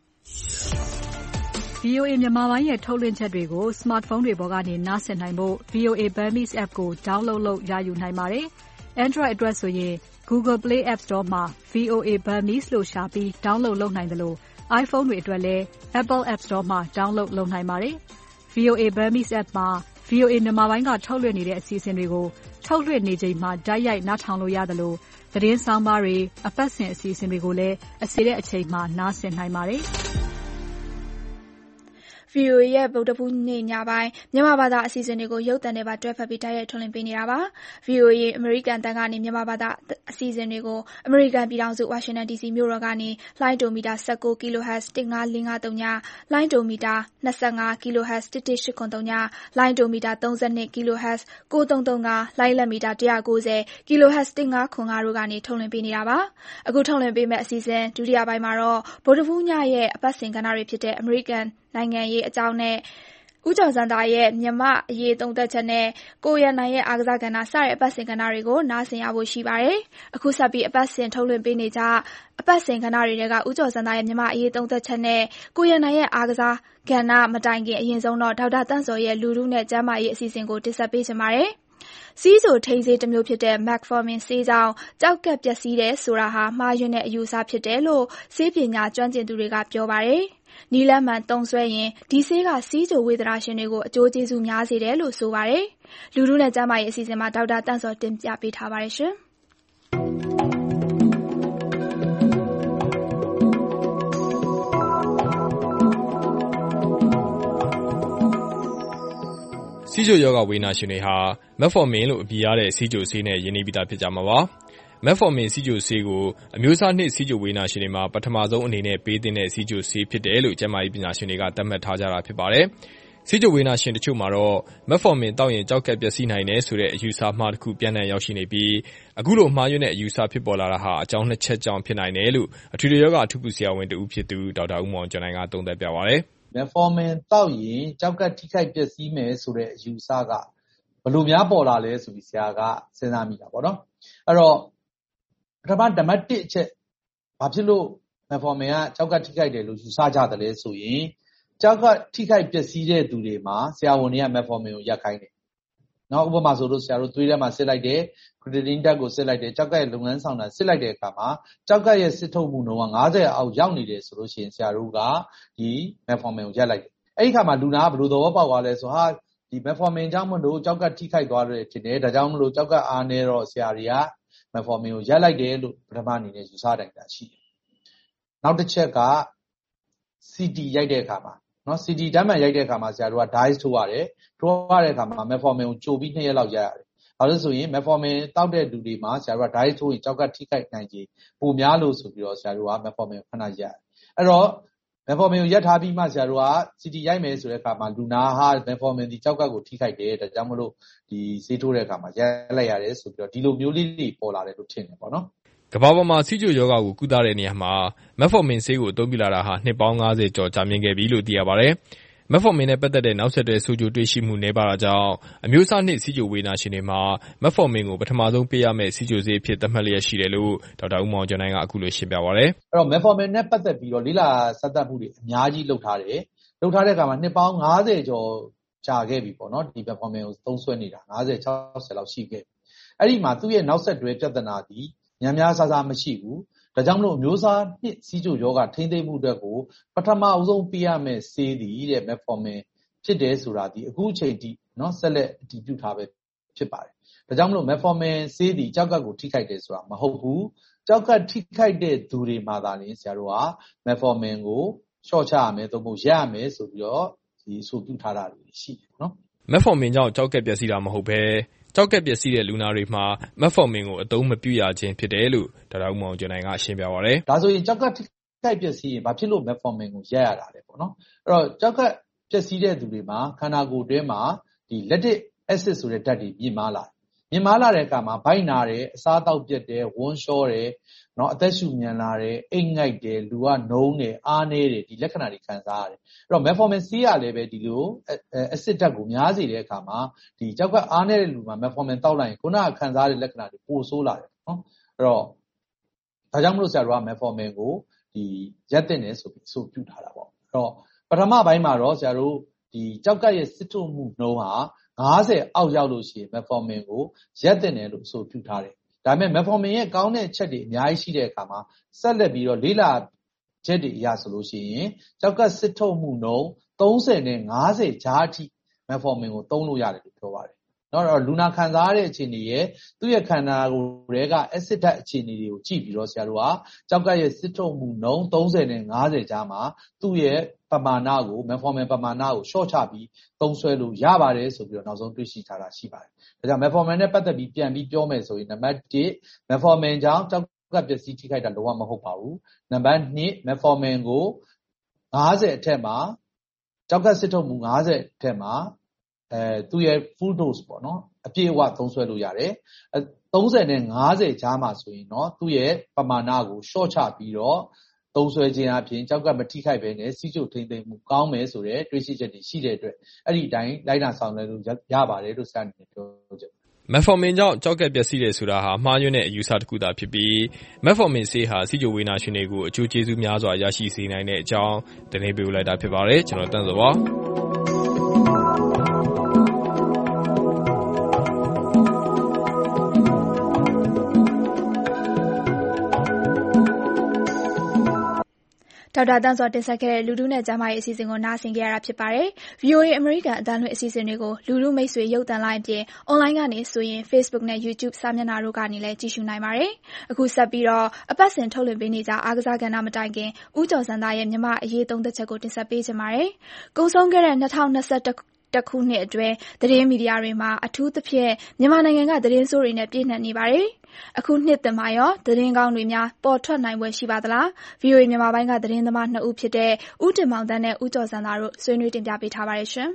ဗီအိုအေ မြန်မာပိုင်းရဲ့ထုတ်လွှင့်ချက်တွေကို smartphone တွေပေါ်ကနေနားဆင်နိုင်ဖို့ ဗီအိုအေ Burmese app ကို download လုပ်ရယူနိုင်ပါတယ်။ Android အတွက်ဆိုရင် Google Play App Store မှာ ဗီအိုအေ Burmese လို့ရှာပြီး download လုပ်နိုင်တယ်လို့ iPhone တွေအတွက်လည်း Apple App Store မှာ download လုပ်နိုင်ပါတယ်။ ဗီအိုအေ Burmese App မှာ ဗီအိုအေမြန်မာပိုင်းကထုတ်လွှင့်နေတဲ့အစီအစဉ်တွေကိုထုတ်လွှင့်နေချိန်မှာတိုက်ရိုက်နားထောင်လို့ရတယ်လို့သတင်းဆောင်းပါးတွေအပတ်စဉ်အစီအစဉ်တွေကိုလည်းအစီတဲ့အချိန်မှာနားဆင်နိုင်ပါတယ်။ဗီအိုအေရဲ့ဗုဒ္ဓဟူးနေ့ညပိုင်းမြန်မာဘာသာအစီအစဉ်တွေကိုရုပ်သံနဲ့ပါတွဲဖက်ပြီးတိုက်ရိုက်ထုတ်လွှင့်ပေးနေတာပါ။ ဗီအိုအေအမေရိကန်တန်ကနေမြန်မာဘာသာအစီအစဉ်တွေကိုအမေရိကန်ပြည်ထောင်စုဝါရှင်တန်ဒီစီမြို့တော်ကနေလှိုင်းဒိုမီတာ ၁၉ kHz ၁၅၄၅၃ ညလှိုင်းဒိုမီတာ ၂၅ kHz ၁၁၈၇၃ ညလှိုင်းဒိုမီတာ ၃၂ kHz ၉၃၃၅ လှိုင်းလက်မီတာ ၁၉၀ kHz ၁၅၇၅ တို့ကနေထုတ်လွှင့်ပေးနေတာပါ။အခုထုတ်လွှင့်ပေးမယ့်အစီအစဉ်ဒုတိယပိုင်းမှာတော့ဗုဒ္ဓဟူးညရဲ့အပတ်စဉ်ကဏ္ဍတွေဖြစ်တဲ့အမေရိကန်နိုင်ငံရေးအကြောင်းနဲ့ဦးကျော်ဇံသာရဲ့မြန်မာ့အရေးသုံးသပ်ချက်နဲ့ကိုရန်နိုင်ရဲ့အားကစားကဏ္ဍစတဲ့အပတ်စဉ်ကဏ္ဍတွေကိုနားဆင်ရဖို့ရှိပါတယ်။အခုဆက်ပြီးအပတ်စဉ်ထုတ်လွှင့်ပေးနေကြအပတ်စဉ်ကဏ္ဍတွေကဦးကျော်ဇံသာရဲ့မြန်မာ့အရေးသုံးသပ်ချက်နဲ့ကိုရန်နိုင်ရဲ့အားကစားကဏ္ဍမတိုင်ခင်အရင်ဆုံးတော့ဒေါက်တာတန့်စော်ရဲ့လူထုနဲ့ကျန်းမာရေးအစီအစဉ်ကိုတင်ဆက်ပေးချင်ပါတယ်။ဆီးချိုထိန်းဆေးတစ်မျိုးဖြစ်တဲ့ Metformin ဆေးကြောင့်ကျောက်ကပ်ပျက်စီးတယ်ဆိုတာဟာမှားယွင်းတဲ့အယူအဆဖြစ်တယ်လို့ဆေးပညာကျွမ်းကျင်သူတွေကပြောပါတယ်။နီးလန်းမှန်သုံးစွဲရင်ဒီဆေးကဆီးချိုဝေဒနာရှင်တွေကိုအကျိုးကျေးဇူးများစေတယ်လို့ဆိုပါတယ်။လူထုနဲ့ကျန်းမာရေးအစီအစဉ်မှာဒေါက်တာတန့်စော်တင်ပြပေးထားပါတယ်ရှင်။ဆီးချိုရောဂါဝေဒနာရှင်တွေဟာ Metformin လို့အမည်ရတဲ့ဆီးချိုဆေးနဲ့ရင်းနှီးပြီးသားဖြစ်ကြမှာပါ။ Metformin ဆီးချိုဆေးကိုအမျိုးအစားနှစ်ဆီးချိုဝေဒနာရှင်တွေမှာပထမဆုံးအနေနဲ့ပေးသင့်တဲ့ဆီးချိုဆေးဖြစ်တယ်လို့ကျန်းမာရေးပညာရှင်တွေကသတ်မှတ်ထားကြတာဖြစ်ပါတယ်။ဆီးချိုဝေဒနာရှင်တချို့မှာတော့ Metformin တောက်ရင်ကျောက်ကပ်ပျက်စီးနိုင်တယ်ဆိုတဲ့အယူအဆမှားတစ်ခုပြန့်နှံ့ရောက်ရှိနေပြီးအခုလိုမှားယွင်းတဲ့အယူအဆဖြစ်ပေါ်လာတာဟာအကြောင်းနှစ်ချက်ကြောင့်ဖြစ်နိုင်တယ်လို့အထွေထွေရောဂါအထူးကုဆရာဝန်တဦးဖြစ်သူဒေါက်တာဦးမောင်ကျော်နိုင်ကသုံးသပ်ပြပါတယ်။ Metformin တောက်ရင်ကျောက်ကပ်ထိခိုက်ပျက်စီးမယ်ဆိုတဲ့အယူအဆကဘယ်လိုများပေါ်လာလဲဆိုပြီးဆရာကစဉ်းစားမိတာပေါ့နော်အဲ့တော့ပထမနံပါတ်တစ်အချက်ဘာဖြစ်လို့ Metformin ကကျောက်ကပ်ထိခိုက်တယ်လို့ယူဆကြတယ်လဲဆိုရင်ကျောက်ကပ်ထိခိုက်ပျက်စီးတဲ့သူတွေမှာဆရာဝန်တွေက Metformin ကိုရပ်ခိုင်းတယ်နော်ဥပမာဆိုလို့ဆရာတို့သွေးထဲမှာစစ်လိုက်တယ် creatinine ဓာတ်ကိုစစ်လိုက်တယ်ကျောက်ကပ်ရဲ့လုပ်ငန်းဆောင်တာစစ်လိုက်တဲ့အခါမှာကျောက်ကပ်ရဲ့စစ်ထုတ်မှုနှုန်းက၅၀အောက်ရောက်နေတယ်ဆိုလို့ရှိရင်ဆရာတို့ကဒီ Metformin ကိုရပ်လိုက်တယ်အဲ့ဒီအခါမှာလူနာကဘယ်လိုသဘောပေါက်သွားလဲဆိုဟာဒီ Metformin ကြောင့်မလို့ကျောက်ကပ်ထိခိုက်သွားတယ်ဖြစ်တယ်ဒါကြောင့်မလို့ကျောက်ကပ်အားနေတော့ဆရာတွေက Metformin ကိုရပ်လိုက်တယ်လို့ပထမအနေနဲ့ယူဆနိုင်တာရှိတယ်နောက်တစ်ချက်က စီ တီ ရိုက်တဲ့အခါမှာနော် စီ တီ ဓာတ်မှန်ရိုက်တဲ့အခါမှာဆရာတို့က dye ထိုးရတယ်ထိုးရတဲ့အခါမှာ Metformin ကိုကြိုပြီးနှစ်ရက်လောက်ရက်ရတယ်ဘာလို့ဆိုရင် Metformin တောက်တဲ့လူတွေမှာဆရာတို့က dye ထိုးရင်ကျောက်ကပ်ထိခိုက်နိုင်ခြေပိုများလို့ဆိုပြီးတော့ဆရာတို့က Metformin ကိုခဏရက်ရတယ်အဲ့တော့ Metformin ကိုရက်ထားပြီးမှဆရာတို့က စီ တီ ရိုက်မယ်ဆိုတဲ့အခါမှာလူနာဟာ Metformin ဒီကျောက်ကပ်ကိုထိခိုက်တယ်ဒါကြောင့်မလို့ဒီဆေးထိုးတဲ့အခါမှာရက်လိုက်ရတယ်ဆိုပြီးတော့ဒီလိုမျိုးလေးတွေပေါ်လာတယ်လို့ထင်တယ်ပေါ့နော်ကမ္ဘာပေါ်မှာဆီးချိုရောဂါကိုကုသတဲ့နေရာမှာ Metformin ဆေးကိုအသုံးပြုလာတာဟာနှစ်ပေါင်း၅၀ကျော်ကြာမြင့်ခဲ့ပြီလို့သိရပါတယ်။ Metformin နဲ့ပတ်သက်တဲ့နောက်ဆက်တွဲဆိုးကျိုးတွေ့ရှိမှုနည်းပါးတာကြောင့်အမျိုးအစားနှစ်ဆီးချိုဝေဒနာရှင်တွေမှာ Metformin ကိုပထမဆုံးပေးရမယ့်ဆီးချိုဆေးအဖြစ်သတ်မှတ်လျက်ရှိတယ်လို့ဒေါက်တာဦးမောင်ကျော်နိုင်ကအခုလိုရှင်းပြပါတယ်။အဲ့တော့ Metformin နဲ့ပတ်သက်ပြီးတော့လေ့လာစမ်းသပ်မှုတွေအများကြီးလုပ်ထားတယ်။လုပ်ထားတဲ့အခါမှာနှစ်ပေါင်း၅၀ကျော်ကြာခဲ့ပြီပေါ့နော်ဒီ Metformin ကိုသုံးစွဲနေတာ၅၀ ၆၀လောက်ရှိခဲ့ပြီ။အဲ့ဒီမှာသူ့ရဲ့နောက်ဆက်တွဲပြဿနာဒီများများစားစားမရှိဘူးဒါကြောင့်မလို့အမျိုးအစားနှစ်ဆီးချိုယောဂထိမ့်သိမ့်မှုအတွက်ကိုပထမအဆုံးပေးရမယ့်ဆေးသည်တဲ့ Metformin ဖြစ်တယ်ဆိုတာဒီအခုအချိန်ထိเนาะဆက်လက်အတည်ပြုထားပဲဖြစ်ပါတယ်ဒါကြောင့်မလို့ Metformin ဆေးသည်ကျောက်ကပ်ကိုထိခိုက်တယ်ဆိုတာမဟုတ်ဘူးကျောက်ကပ်ထိခိုက်တဲ့သူတွေမှာသာလျှင်ဆရာတို့က Metformin ကိုရှော့ချရမယ်သို့မဟုတ်ရပ်ရမယ်ဆိုပြီးတော့ဒီအဆိုပြုထားတာတွေရှိတယ်เนาะ Metformin ကြောင့်ကျောက်ကပ်ပျက်စီးတာမဟုတ်ဘဲကျောက်ကပ်ပျက်စီးတဲ့လူနာတွေမှာ Metformin ကိုအသုံးမပြုရခြင်းဖြစ်တယ်လို့ဒေါက်တာဦးမောင်ကျော်နိုင်ကရှင်းပြပါတယ်။ဒါဆိုရင်ကျောက်ကပ်ထိခိုက်ပျက်စီးရင်ဘာဖြစ်လို့ Metformin ကိုရပ်ရတာလဲပေါ့နော်။အဲ့တော့ကျောက်ကပ်ပျက်စီးတဲ့သူတွေမှာခန္ဓာကိုယ်တွင်းမှာဒီ lactic acid ဆိုတဲ့ဓာတ်တွေမြင့်မားလာတယ်။မြင့်မားလာတဲ့အခါမှာဗိုက်နာတယ်အစားအသောက်ပြတ်တယ်ဝမ်းလျှောတယ်နော်အသက်ရှူမြန်လာတယ်အိတ်ငိုက်တယ်လူကနှုံးတယ်အားနည်းတယ်ဒီလက္ခဏာတွေခံစားရတယ်အဲ့တော့ Metformin ဆေးရလည်းပဲဒီလို acid ဓာတ်ကိုများစေတဲ့အခါမှာဒီကျောက်ကအားနည်းတဲ့လူမှာ Metformin တောက်လိုက်ရင်ခုနကခံစားရတဲ့လက္ခဏာတွေပိုဆိုးလာတယ်နော်အဲ့တော့ဒါကြောင့်မလို့ဆရာတို့က Metformin ကိုဒီရပ်တင်တယ်ဆိုပြီးအဆိုပြုထားတာပေါ့အဲ့တော့ပထမပိုင်းမှာတော့ဆရာတို့ဒီကျောက်ကရဲ့စစ်ထုတ်မှုနှုန်းဟာ၅၀အောက်ရောက်လို့ရှိရင် Metformin ကိုရပ်တင်တယ်လို့အဆိုပြုထားတယ်ဒါပေမဲ့ Metformin ရဲ့ကောင်းတဲ့အချက်တွေအများကြီးရှိတဲ့အခါမှာဆက်လက်ပြီးတော့လေ့လာချက်တွေအရဆိုလို့ရှိရင်ကျောက်ကပ်စစ်ထုတ်မှုနှုန်းသုံးဆယ်နဲ့ငါးဆယ်ကြားအထိ Metformin ကိုသုံးလို့ရတယ်လို့ပြောပါတယ်။နော်တော့လူနာခံစားရတဲ့အခြေအနေရဲ့သူ့ရဲ့ခန္ဓာကိုယ်တွေက acid ဓာတ်အခြေအနေတွေကိုကြည့်ပြီးတော့ဆရာတို့ကကျောက်ကပ်ရဲ့စစ်ထုတ်မှုနှုန်းသုံးဆယ်နဲ့ငါးဆယ်ကြားမှာသူ့ရဲ့ပမာဏကို Metformin ပမာဏကိုရှော့ချပြီးသုံးဆွဲလို့ရပါတယ်ဆိုပြီးတော့နောက်ဆုံးတွေ့ရှိထားတာရှိပါတယ်။ဒါကြောင့် Metformin နဲ့ပတ်သက်ပြီးပြန်ပြီးပြောမယ်ဆိုရင်နံပါတ်တစ် Metformin ကြောင့်ကျောက်ကပ်ပျက်စီးထိခိုက်တာလုံးဝမဟုတ်ပါဘူး။နံပါတ်နှစ် Metformin ကိုငါးဆယ်အထက်မှာကျောက်ကပ်စစ်ထုတ်မှုငါးဆယ်အထက်မှာအဲသူ့ရဲ့ full dose ပေါ့နော်အပြည့်အဝသုံးဆွဲလို့ရတယ်။သုံးဆယ်နဲ့ငါးဆယ်ကြားမှာဆိုရင်တော့သူ့ရဲ့ပမာဏကိုရှော့ချပြီးတော့သုံးဆွဲခြင်းအပြင်ကျောက်ကပ်မထိခိုက်ဘဲနဲ့စီးကျိုထိမ့်သိမ်းမှုကောင်းမယ်ဆိုတဲ့တွေးရှိချက်တွေရှိတဲ့အတွက်အဲ့ဒီအတိုင်းလိုက်နာဆောင်ရွက်လို့ရပါတယ်လို့စတင်ပြောချင် Metformin ကြောင့်ကျောက်ကပ်ပျက်စီးတယ်ဆိုတာဟာမှားယွင်းတဲ့အယူအဆတစ်ခုသာဖြစ်ပြီး Metformin ဆေးဟာဆီးချိုဝေဒနာရှင်တွေကိုအကျိုးကျေးဇူးများစွာရရှိစေနိုင်တဲ့အကြောင်းသတင်းပေးလိုက်တာဖြစ်ပါတယ်ကျွန်တော်တန်းစောပါဒေါက်တာတန်းစောတင်ဆက်ခဲ့တဲ့လူထုနဲ့ကျန်းမာရေးအစီအစဉ်ကိုနားဆင်ကြရတာဖြစ်ပါတယ်။ ဗွီအိုအေ အမေရိကန်အသံလွှင့်အစီအစဉ်တွေကိုလူထုမိတ်ဆွေရုပ်သံလိုင်းအပြင်အွန်လိုင်းကနေဆိုရင် Facebook နဲ့ YouTube စာမျက်နှာတို့ကနေလည်းကြည့်ရှုနိုင်ပါတယ်။အခုဆက်ပြီးတော့အပတ်စဉ်ထုတ်လွှင့်ပေးနေကြအားကစားကဏ္ဍမတိုင်ခင်ဦးကျော်စံသားရဲ့မြန်မာအရေးသုံးသက်ချက်ကိုတင်ဆက်ပေးချင်ပါတယ်။ကုန်ဆုံးခဲ့တဲ့၂၀၂၁တခုနှစ်အတွင်းသတင်းမီဒီယာတွေမှာအထူးသဖြင့်မြန်မာနိုင်ငံကသတင်းဆိုးတွေနဲ့ပြည့်နှက်နေပါတယ်။အခုနှစ်သစ်မှာရောသတင်းကောင်းတွေများပေါ်ထွက်နိုင်ပွဲရှိပါသလား။ ဗွီအိုအေမြန်မာပိုင်းကသတင်းသမားနှစ်ဦးဖြစ်တဲ့ဦးတင်မောင်သန်းနဲ့ဦးကျော်စံသာတို့ဆွေးနွေးတင်ပြပေးထားပါတယ်ရှင်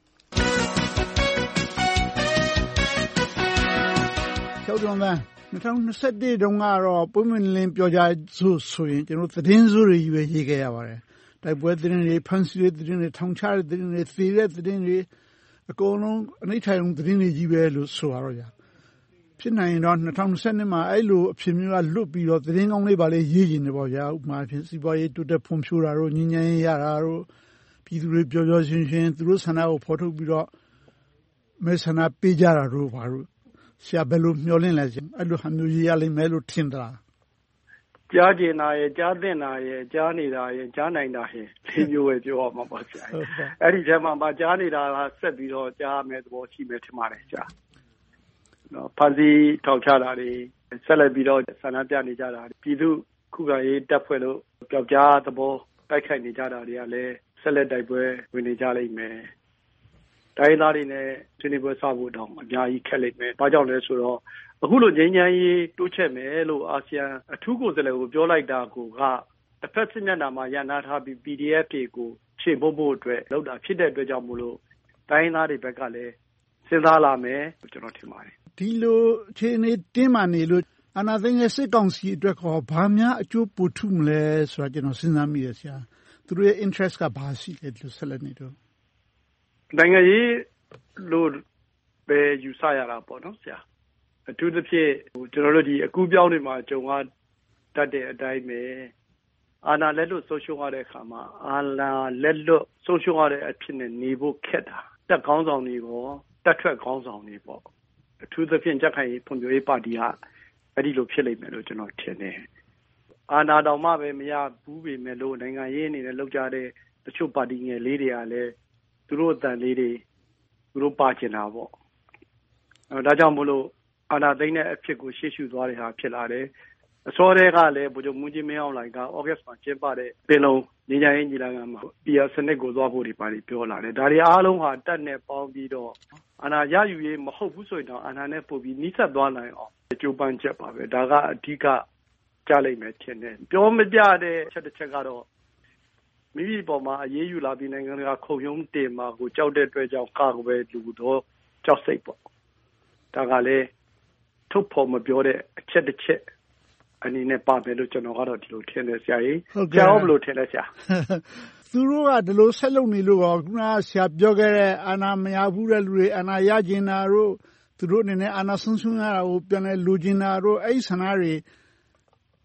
။ကျော်ကျော်သန်း၂၀၂၁တုန်းကတော့ပုံမှန်လင်းပြောကြဆိုဆိုရင်ကျွန်တော်သတင်းဆိုးတွေကြီးပဲရေးခဲ့ရပါတယ်။တိုက်ပွဲသတင်းတွေဖမ်းဆီးတဲ့သတင်းတွေထောင်ချတဲ့သတင်းတွေသေတဲ့သတင်းတွေအကုန်လုံးအနိဋ္ဌာရုံသတင်းတွေကြီးပဲလို့ဆိုရတော့ကြဖြစ်နိုင်ရင်တော့၂၀၂၂မှာအဲ့လိုအဖြစ်မျိုးကလွတ်ပြီးတော့သတင်းကောင်းလေးပါလေရေးကျင်တယ်ပေါ့ဗျာဥပမာဖြစ်စီးပွားရေးတိုးတက်ဖွံ့ဖြိုးတာတို့ငြိမ်းချမ်းရေးရတာတို့ပြည်သူတွေပျော်ပျော်ရွှင်ရွှင်သူတို့ဆန္ဒကိုဖော်ထုတ်ပြီးတော့မဲဆန္ဒပေးကြတာတို့ဘာလို့ဆရာဘယ်လိုမျှော်လင့်လဲအဲ့လိုဟာမျိုးရေးရလိမ့်မယ်လို့ထင်သလားကြားကျင်တာရဲ့ကြားသင့်တာရဲ့ကြားနေတာရဲ့ကြားနိုင်တာရဲ့လေးမျိုးပဲပြောရမှာပါဆရာအဲ့ဒီထဲမှာမကြားနေတာကဆက်ပြီးတော့ကြားမယ်သဘောရှိမယ်ထင်ပါတယ်ဆရာနော်ဖန်စီထောက်ချတာတွေဆက်လက်ပြီးတော့ဆန္ဒပြနေကြတာပြည်သူခုခံရေးတပ်ဖွဲ့လို့ကြောက်ကြားသဘောတိုက်ခိုက်နေကြတာတွေကလည်းဆက်လက်တိုက်ပွဲဝင်နေကြလိမ့်မယ်တိုင်းသားတွေနဲ့ဆွေးနွေးပွဲစဖို့တောင်အများကြီးခက်လိမ့်မယ်ဘာကြောင့်လဲဆိုတော့အခုလိုငြိမ်းချမ်းရေးတိုးချဲ့မယ်လို့အာဆီယံအထူးကိုယ်စားလှယ်ကိုပြောလိုက်တာကိုကတစ်ဖက်စစ်မျက်နှာမှာရန်နာထားပြီး ပီ ဒီ အက်ဖ် တွေကိုခြေဖို့ဖို့အတွက်လောက်တာဖြစ်တဲ့အတွက်ကြောင့်မို့လို့တိုင်းသားတွေဘက်ကလည်းစဉ်းစားလာမယ်လို့ကျွန်တော်ထင်ပါတယ်ဒီလိုအခြေအနေတင်းမာနေလို့အာဏာသိမ်းတဲ့စစ်ကောင်စီအတွက်ခေါ်ဘာများအကျိုးပိုထူးမလဲဆိုတာကျွန်တော်စဉ်းစားမိတယ်ဆရာသူတို့ရဲ့ interest ကဘာရှိလဲလို့ဆက်လက်နေတော့နိုင်ငံရေးလို့ပဲယူဆရတာပေါ့နော်ဆရာအထူးသဖြင့်ကျွန်တော်တို့ဒီအကူပြောင်းတွေမှာကြုံရတတ်တဲ့အတိုင်းပဲအာဏာလက်လွတ်ဆုံးရှုံးရတဲ့အခါမှာအာဏာလက်လွတ်ဆုံးရှုံးရတဲ့အဖြစ်နဲ့နေဖို့ခက်တာတက်ခေါင်းဆောင်တွေရောတက်ထွက်ခေါင်းဆောင်တွေပေါ့အထူးသဖြင့်ကြက်ခိုင်ဖွံ့ဖြိုးရေးပါတီကအဲ့ဒီလိုဖြစ်လိမ့်မယ်လို့ကျွန်တော်ထင်တယ်အာဏာတော်မှပဲမရဘူးပေမဲ့လို့နိုင်ငံရေးအနေနဲ့လောက်ကြတဲ့တချို့ပါတီငယ်လေးတွေကလည်းသူတို့အတန်လေးတွေသူတို့ပါကျင်တာပေါ့အဲဒါကြောင့်မို့လို့အာဏာသိမ်းတဲ့အဖြစ်ကိုရှေ့ရှုသွားတဲ့ဟာဖြစ်လာတယ်အစောတည်းကလည်းဗိုလ်ချုပ်မှူးကြီးမင်းအောင်လှိုင်ကဩဂတ်စ်မှာကျင်းပတဲ့ပင်လုံငြိမ်းချမ်းရေးညီလာခံမှာပီအာစနစ်ကိုသွားဖို့ဒီပါတီပြောလာတယ်ဒါတွေအားလုံးဟာတက်နဲ့ပေါင်းပြီးတော့အာဏာရယူရေးမဟုတ်ဘူးဆိုရင်တော့အာဏာနဲ့ပို့ပြီးနှိစက်သွားနိုင်အောင်ကြိုးပမ်းချက်ပါပဲဒါကအဓိကကြားလိုက်မယ်ထင်တယ်ပြောမပြတဲ့ချက်တစ်ချက်ကတော့မိမိပေါ်မှာအရေးယူလာပြီးနိုင်ငံကခုံရုံးတင်မှာကိုကြောက်တဲ့အတွက်ကြောင့်ကာကွယ်လူတော့ကြောက်စိတ်ပေါ့ဒါကလည်းထုတ်ဖော်မပြောတဲ့အချက်တစ်ချက်အနေနဲ့ပါမယ်လို့ကျွန်တော်ကတော့ဒီလိုထင်တယ်ဆရာကြီးကြောက်ဘလို့ထင်လဲဆရာသူတို့ကဒီလိုဆက်လုပ်နေလို့ကခုနကဆရာပြောခဲ့တဲ့အာဏာမရဘူးတဲ့လူတွေအာဏာရကျင်တာတို့သူတို့အနေနဲ့အာဏာဆုံးရှုံးရတာကိုပြန်လဲလူကျင်တာတို့အဲ့ဒီဆန္ဒတွေ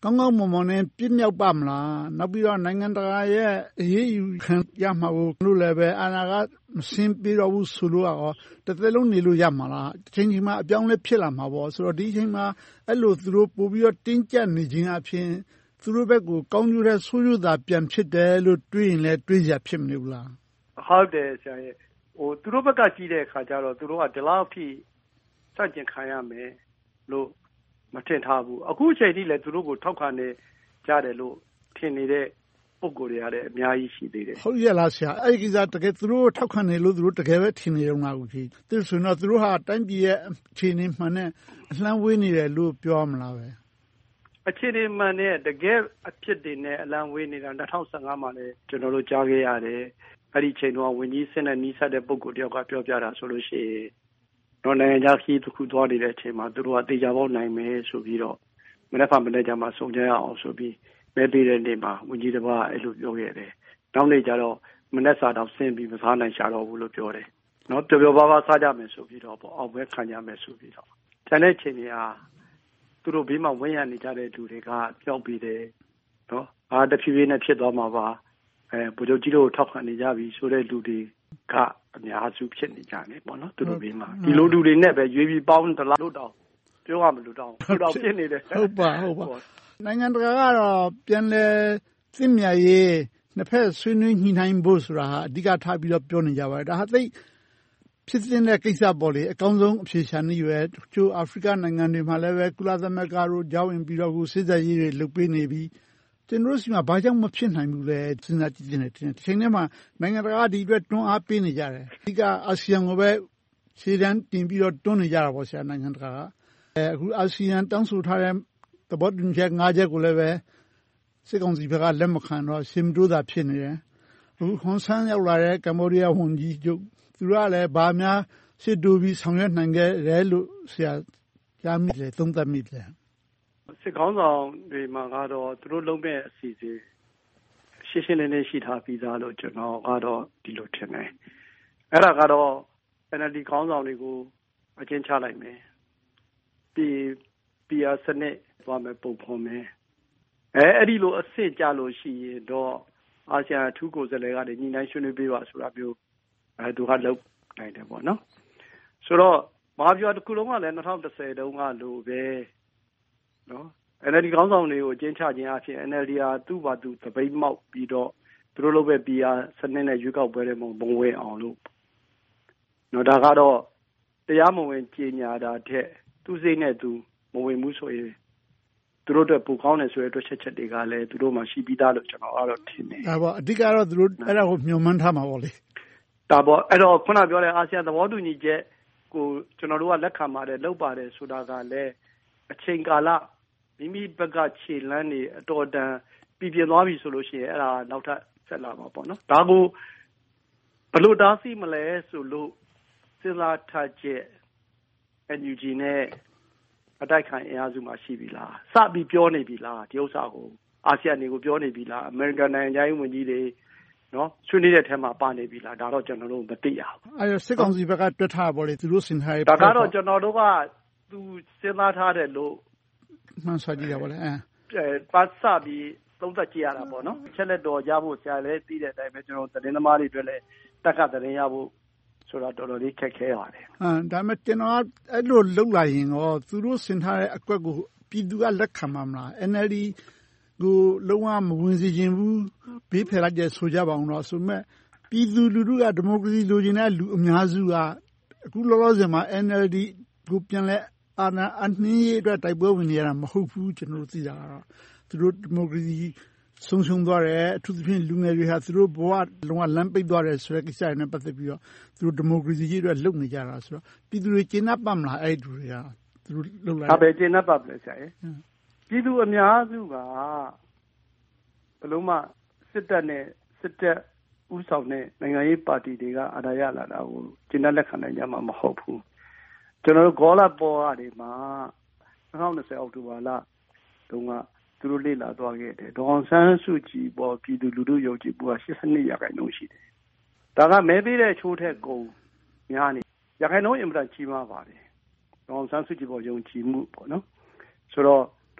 ကောင်းကောင်းမွန်မွန်နဲ့ပြည့်မြောက်ပါမလားနောက်ပြီးတော့နိုင်ငံတကာရဲ့အရေးယူခံရမှာကိုလို့လည်းပဲအာဏာကမစင်ပြီးတော့ဘူးဆိုလို့ရောတစ်သက်လုံးနေလို့ရမှာလားအချိန်ကြီးမှာအပြောင်းလဲဖြစ်လာမှာပေါ့ဆိုတော့ဒီအချိန်မှာအဲ့လိုသူတို့ပို့ပြီးတော့တင်းကျပ်နေခြင်းအပြင်သူတို့ဘက်ကိုကောင်းကျိုးတဲ့ဆိုးကျိုးသာပြန်ဖြစ်တယ်လို့တွေးရင်လည်းတွေးကြဖြစ်မနေဘူးလားဟုတ်တယ်ဆရာရဲ့ဟိုသူတို့ဘက်ကကြည့်တဲ့အခါကျတော့သူတို့ကဒီလောက်ထိစကြင်ခံရမယ်လို့မထင်ထားဘူးအခုအချိန်ထိလည်းသူတို့ကိုထောက်ခံနေကြတယ်လို့ထင်နေတဲ့ပုံကိုယ်တွေရတယ်အများကြီးရှိသေးတယ်ဟုတ်ရဲ့လားဆရာအဲ့ဒီကိစ္စတကယ်သူတို့ထောက်ခံနေလို့သူတို့တကယ်ပဲထင်နေကြလားအခုကြီးသူဆိုတော့သူတို့ဟာတိုင်းပြည်ရဲ့အခြေအနေမှန်နဲ့အလှမ်းဝေးနေတယ်လို့ပြောမလားပဲအခြေအနေမှန်နဲ့တကယ်အဖြစ်တွေနဲ့အလံဝေးနေတာ၂၀၁၅မှာလည်းကျွန်တော်တို့ကြားခဲ့ရတယ်အဲ့ဒီချိန်တော့ဝင်းကြီးစစ်နဲ့နီးစပ်တဲ့ပုံကိုယ်တယောက်ကပြောပြတာဆိုလို့ရှိရင်တော့နိုင်ငံခြားခီးတစ်ခုသွားနေတဲ့အချိန်မှာသူတို့ကတေချာပေါက်နိုင်မယ်ဆိုပြီးတော့မနေ့ကမနေ့ကမှစုံကြရအောင်ဆိုပြီးမဲပေးတဲ့နေ့မှာဝင်းကြီးတစ်ပါးအဲ့လိုပြောခဲ့တယ်နောက်နေ့ကျတော့မနေ့စာတော့ဆင်းပြီးမစားနိုင်ရှာတော့ဘူးလို့ပြောတယ်နော်ပျော်ပျော်ပါးပါးစားကြမယ်ဆိုပြီးတော့ပေါ့အောက်ဘဲခံကြမယ်ဆိုပြီးတော့ကျန်တဲ့ချိန်တွေဟာသူတို့ဘေးမှာဝန်းရနေကြတဲ့လူတွေကပြောက်ပြီးတယ်နော်အားတဖြည်းဖြည်းနဲ့ဖြစ်သွားမှာပါအဲဗိုလ်ချုပ်ကြီးတို့ထောက်ခံနေကြပြီဆိုတဲ့လူတွေကအများစုဖြစ်နေကြတယ်ပေါ့နော်သူတို့ဘေးမှာဒီလိုလူတွေနဲ့ပဲရွေးပြီးပေါင်းတလားလို့တောင်ပြောရမလို့တောင်သူတော်ဖြစ်နေတယ်ဟုတ်ပါဟုတ်ပါနိုင်ငံတကာကတော့ပြန်လဲသိမြတ်ရေးနှစ်ဖက်ဆွေးနွေးညှိနှိုင်းဖို့ဆိုတာဟာအဓိကထားပြီးတော့ပြောနေကြပါတယ်ဒါဟာသိဖြစ်တဲ့ကိစ္စပေါ်လေအကောင်းဆုံးအဖြေရှာနေရွယ်ကျိုးအာဖရိကနိုင်ငံတွေမှာလည်းပဲကုလသမဂ္ဂတို့ကြောင်းဝင်ပြီးတော့ကိုစစ်စက်ရေးတွေလုပ်ပေးနေပြီးကျွန်တော်တို့စီမှာဘာကြောင့်မဖြစ်နိုင်ဘူးလဲစဉ်းစားကြည့်နေတယ်ဒီချိန်ထဲမှာနိုင်ငံတကာဒီအတွက်တွန်းအားပေးနေကြတယ်အဓိကအာဆီယံကိုပဲခြေတန်းတင်ပြီးတော့တွန်းနေကြတာပေါ့ဆရာနိုင်ငံတကာကအဲအခုအာဆီယံတောင်းဆိုထားတဲ့သဘောတူညီချက်၅ချက်ကိုလည်းပဲစစ်ကောင်စီဘက်ကလက်မခံတော့ရှင်းတိုးတာဖြစ်နေတယ်အခုဟွန်ဆန်းရောက်လာတဲ့ကမ္ဘောဒီးယားဝန်ကြီးချုပ်သူကလည်းဗာများစစ်တူပြီးဆောင်ရွက်နိုင်ခဲ့တယ်လို့ဆရာကြားမိတယ်သုံးသပ်မိတယ်စစ်ကောင်းဆောင်တွေမှာကတော့သူတို့လုံးမဲ့အစီအစဉ်ရှင်းရှင်းလင်းလင်းရှိထားပြီးသားလို့ကျွန်တော်ကတော့ဒီလိုထင်တယ်အဲ့ဒါကတော့ N L D ကောင်းဆောင်တွေကိုအကျဉ်းချလိုက်မယ်ပြီး P R စနစ်သွားမယ်ပုံဖော်မယ်အဲအဲ့ဒီလိုအစ်စ်ကြလို့ရှိရင်တော့အာဆီယံအထူးကိုယ်စားလှယ်ကနေညီနိုင်ဆွေးနွေးပေးပါဆိုတာမျိုးအဲသူကလုပ်နိုင်တယ်ပေါ့နော်ဆိုတော့မဟာဗျူဟာတစ်ခုလုံးကလည်း၂၀၁၀တုန်းကလိုပဲနော် N L D ကောင်းဆောင်တွေကိုအကျဉ်းချခြင်းအဖြစ် N L D ဟာသူ့ဘာသူသပိတ်မောက်ပြီးတော့သူတို့လုပ်ပဲ P R စနစ်နဲ့ရွေးကောက်ပွဲတွေမှာဘုံဝင်အောင်လို့နော်ဒါကတော့တရားမဝင်ကြီးညာတာတဲ့သူစိတ်နဲ့သူမဝင်ဘူးဆိုရင်သူတို့အတွက်ပူကောင်းတယ်ဆိုတဲ့အတွက်ချက်ချက်တွေကလည်းသူတို့မှရှိပြီးသားလို့ကျွန်တော်ကတော့ထင်တယ်ဒါပေါ့အဓိကတော့သူတို့အဲ့ဒါကိုမျှော်မှန်းထားမှာပေါ့လေဒါပေါ့အဲ့တော့ခုနပြောတဲ့အာဆီယံသဘောတူညီချက်ကိုကျွန်တော်တို့ကလက်ခံပါတယ်လုပ်ပါတယ်ဆိုတာကလည်းအချိန်ကာလမိမိဘက်ကခြေလမ်းနေအတော်တန်ပြည်ပြင်းသွားပြီဆိုလို့ရှိရင်အဲ့ဒါနောက်ထပ်ဆက်လာမှာပေါ့နော်ဒါကိုဘလို့တားဆီးမလဲဆိုလို့စဉ်းစားထားချက် N U G နဲ့အတိုက်ခံအင်အားစုမှာရှိပြီလားစပြီးပြောနေပြီလားဒီဥစ္စာကိုအာဆီယံတွေကိုပြောနေပြီလားအမေရိကန်နိုင်ငံရေးဝန်ကြီးတွေနော်ဆွေးနွေးတဲ့အထက်မှာပါနေပြီလားဒါတော့ကျွန်တော်တို့မသိရဘူးအဲစစ်ကောင်စီဘက်ကတွက်ထားပါလေသူတို့စင်ထားရဒါကတော့ကျွန်တော်တို့ကသူစဉ်းစားထားတယ်လို့မှန်စွာကြည့်ရပါလေအဲပတ်စပြီးသုံးသပ်ကြည့်ရတာပေါ့နော်ချက်လက်တော်ရဖို့ဆရာလည်းသိတဲ့အတိုင်းပဲကျွန်တော်သတင်းသမားတွေအတွက်လည်းတက်ကသတင်းရဖို့ဆိုတော့တော်တော်လေးခက်ခဲပါတယ်ဟမ်ဒါပေမဲ့ကျွန်တော်အဲ့လိုလုပ်လာရင်ရောသူတို့စင်ထားတဲ့အကွက်ကိုပြည်သူကလက်ခံမှာမလား N L D ကိုလုံးဝမဝင်စေခြင်းဘူးဘေးဖယ်လိုက်တဲ့ဆိုကြပါအောင်တော့ဆိုမဲ့ပြည်သူလူထုကဒီမိုကရေစီလိုချင်တဲ့လူအများစုကအခုလောလောဆယ်မှာ N L D ကိုပြန်လဲအာဏာအနှင်းရေးအတွက်တိုက်ပွဲဝင်နေရတာမဟုတ်ဘူးကျွန်တော်တို့သိတာကတော့သူတို့ဒီမိုကရေစီဆုံးရှုံးသွားတယ်အထူးသဖြင့်လူငယ်တွေဟာသူတို့ဘဝလုံးဝလမ်းပိတ်သွားတယ်ဆိုတဲ့ကိစ္စနဲ့ပတ်သက်ပြီးတော့သူတို့ဒီမိုကရေစီကြီးတွေလုပ်နေကြတာဆိုတော့ပြည်သူတွေကျဉ်းနှံ့ပါမလားအဲ့ဒီလူတွေကသူတို့လုပ်လာတာပဲကျဉ်းနှံ့ပါပဲဆရာရဲ့ပြည်သူအများစုကဘလုံးမစစ်တပ်နဲ့စစ်တပ်ဥဆောင်တဲ့နိုင်ငံရေးပါတီတွေကအာဏာရလာတာကိုကျဉ်းနှံ့လက်ခံနိုင်ကြမှာမဟုတ်ဘူးကျွန်တော်တို့ဂေါ်လာပေါ်အားတွေမှာ၂၀၂၀အောက်တိုဘာလတုန်းကသူတို့လေ့လာသွားခဲ့တယ်ဒေါ်ဆန်းစုကြည်ပေါ်ပြည်သူလူထုယုံကြည်မှုက၈၂ရာခိုင်နှုန်းရှိတယ်ဒါကမဲပေးတဲ့ချိုးထက်ကုန်များနေရာခိုင်နှုန်းအင်မတန်ကြီးမားပါတယ်ဒေါ်ဆန်းစုကြည်ပေါ်ယုံကြည်မှုပေါ့နော်ဆိုတော့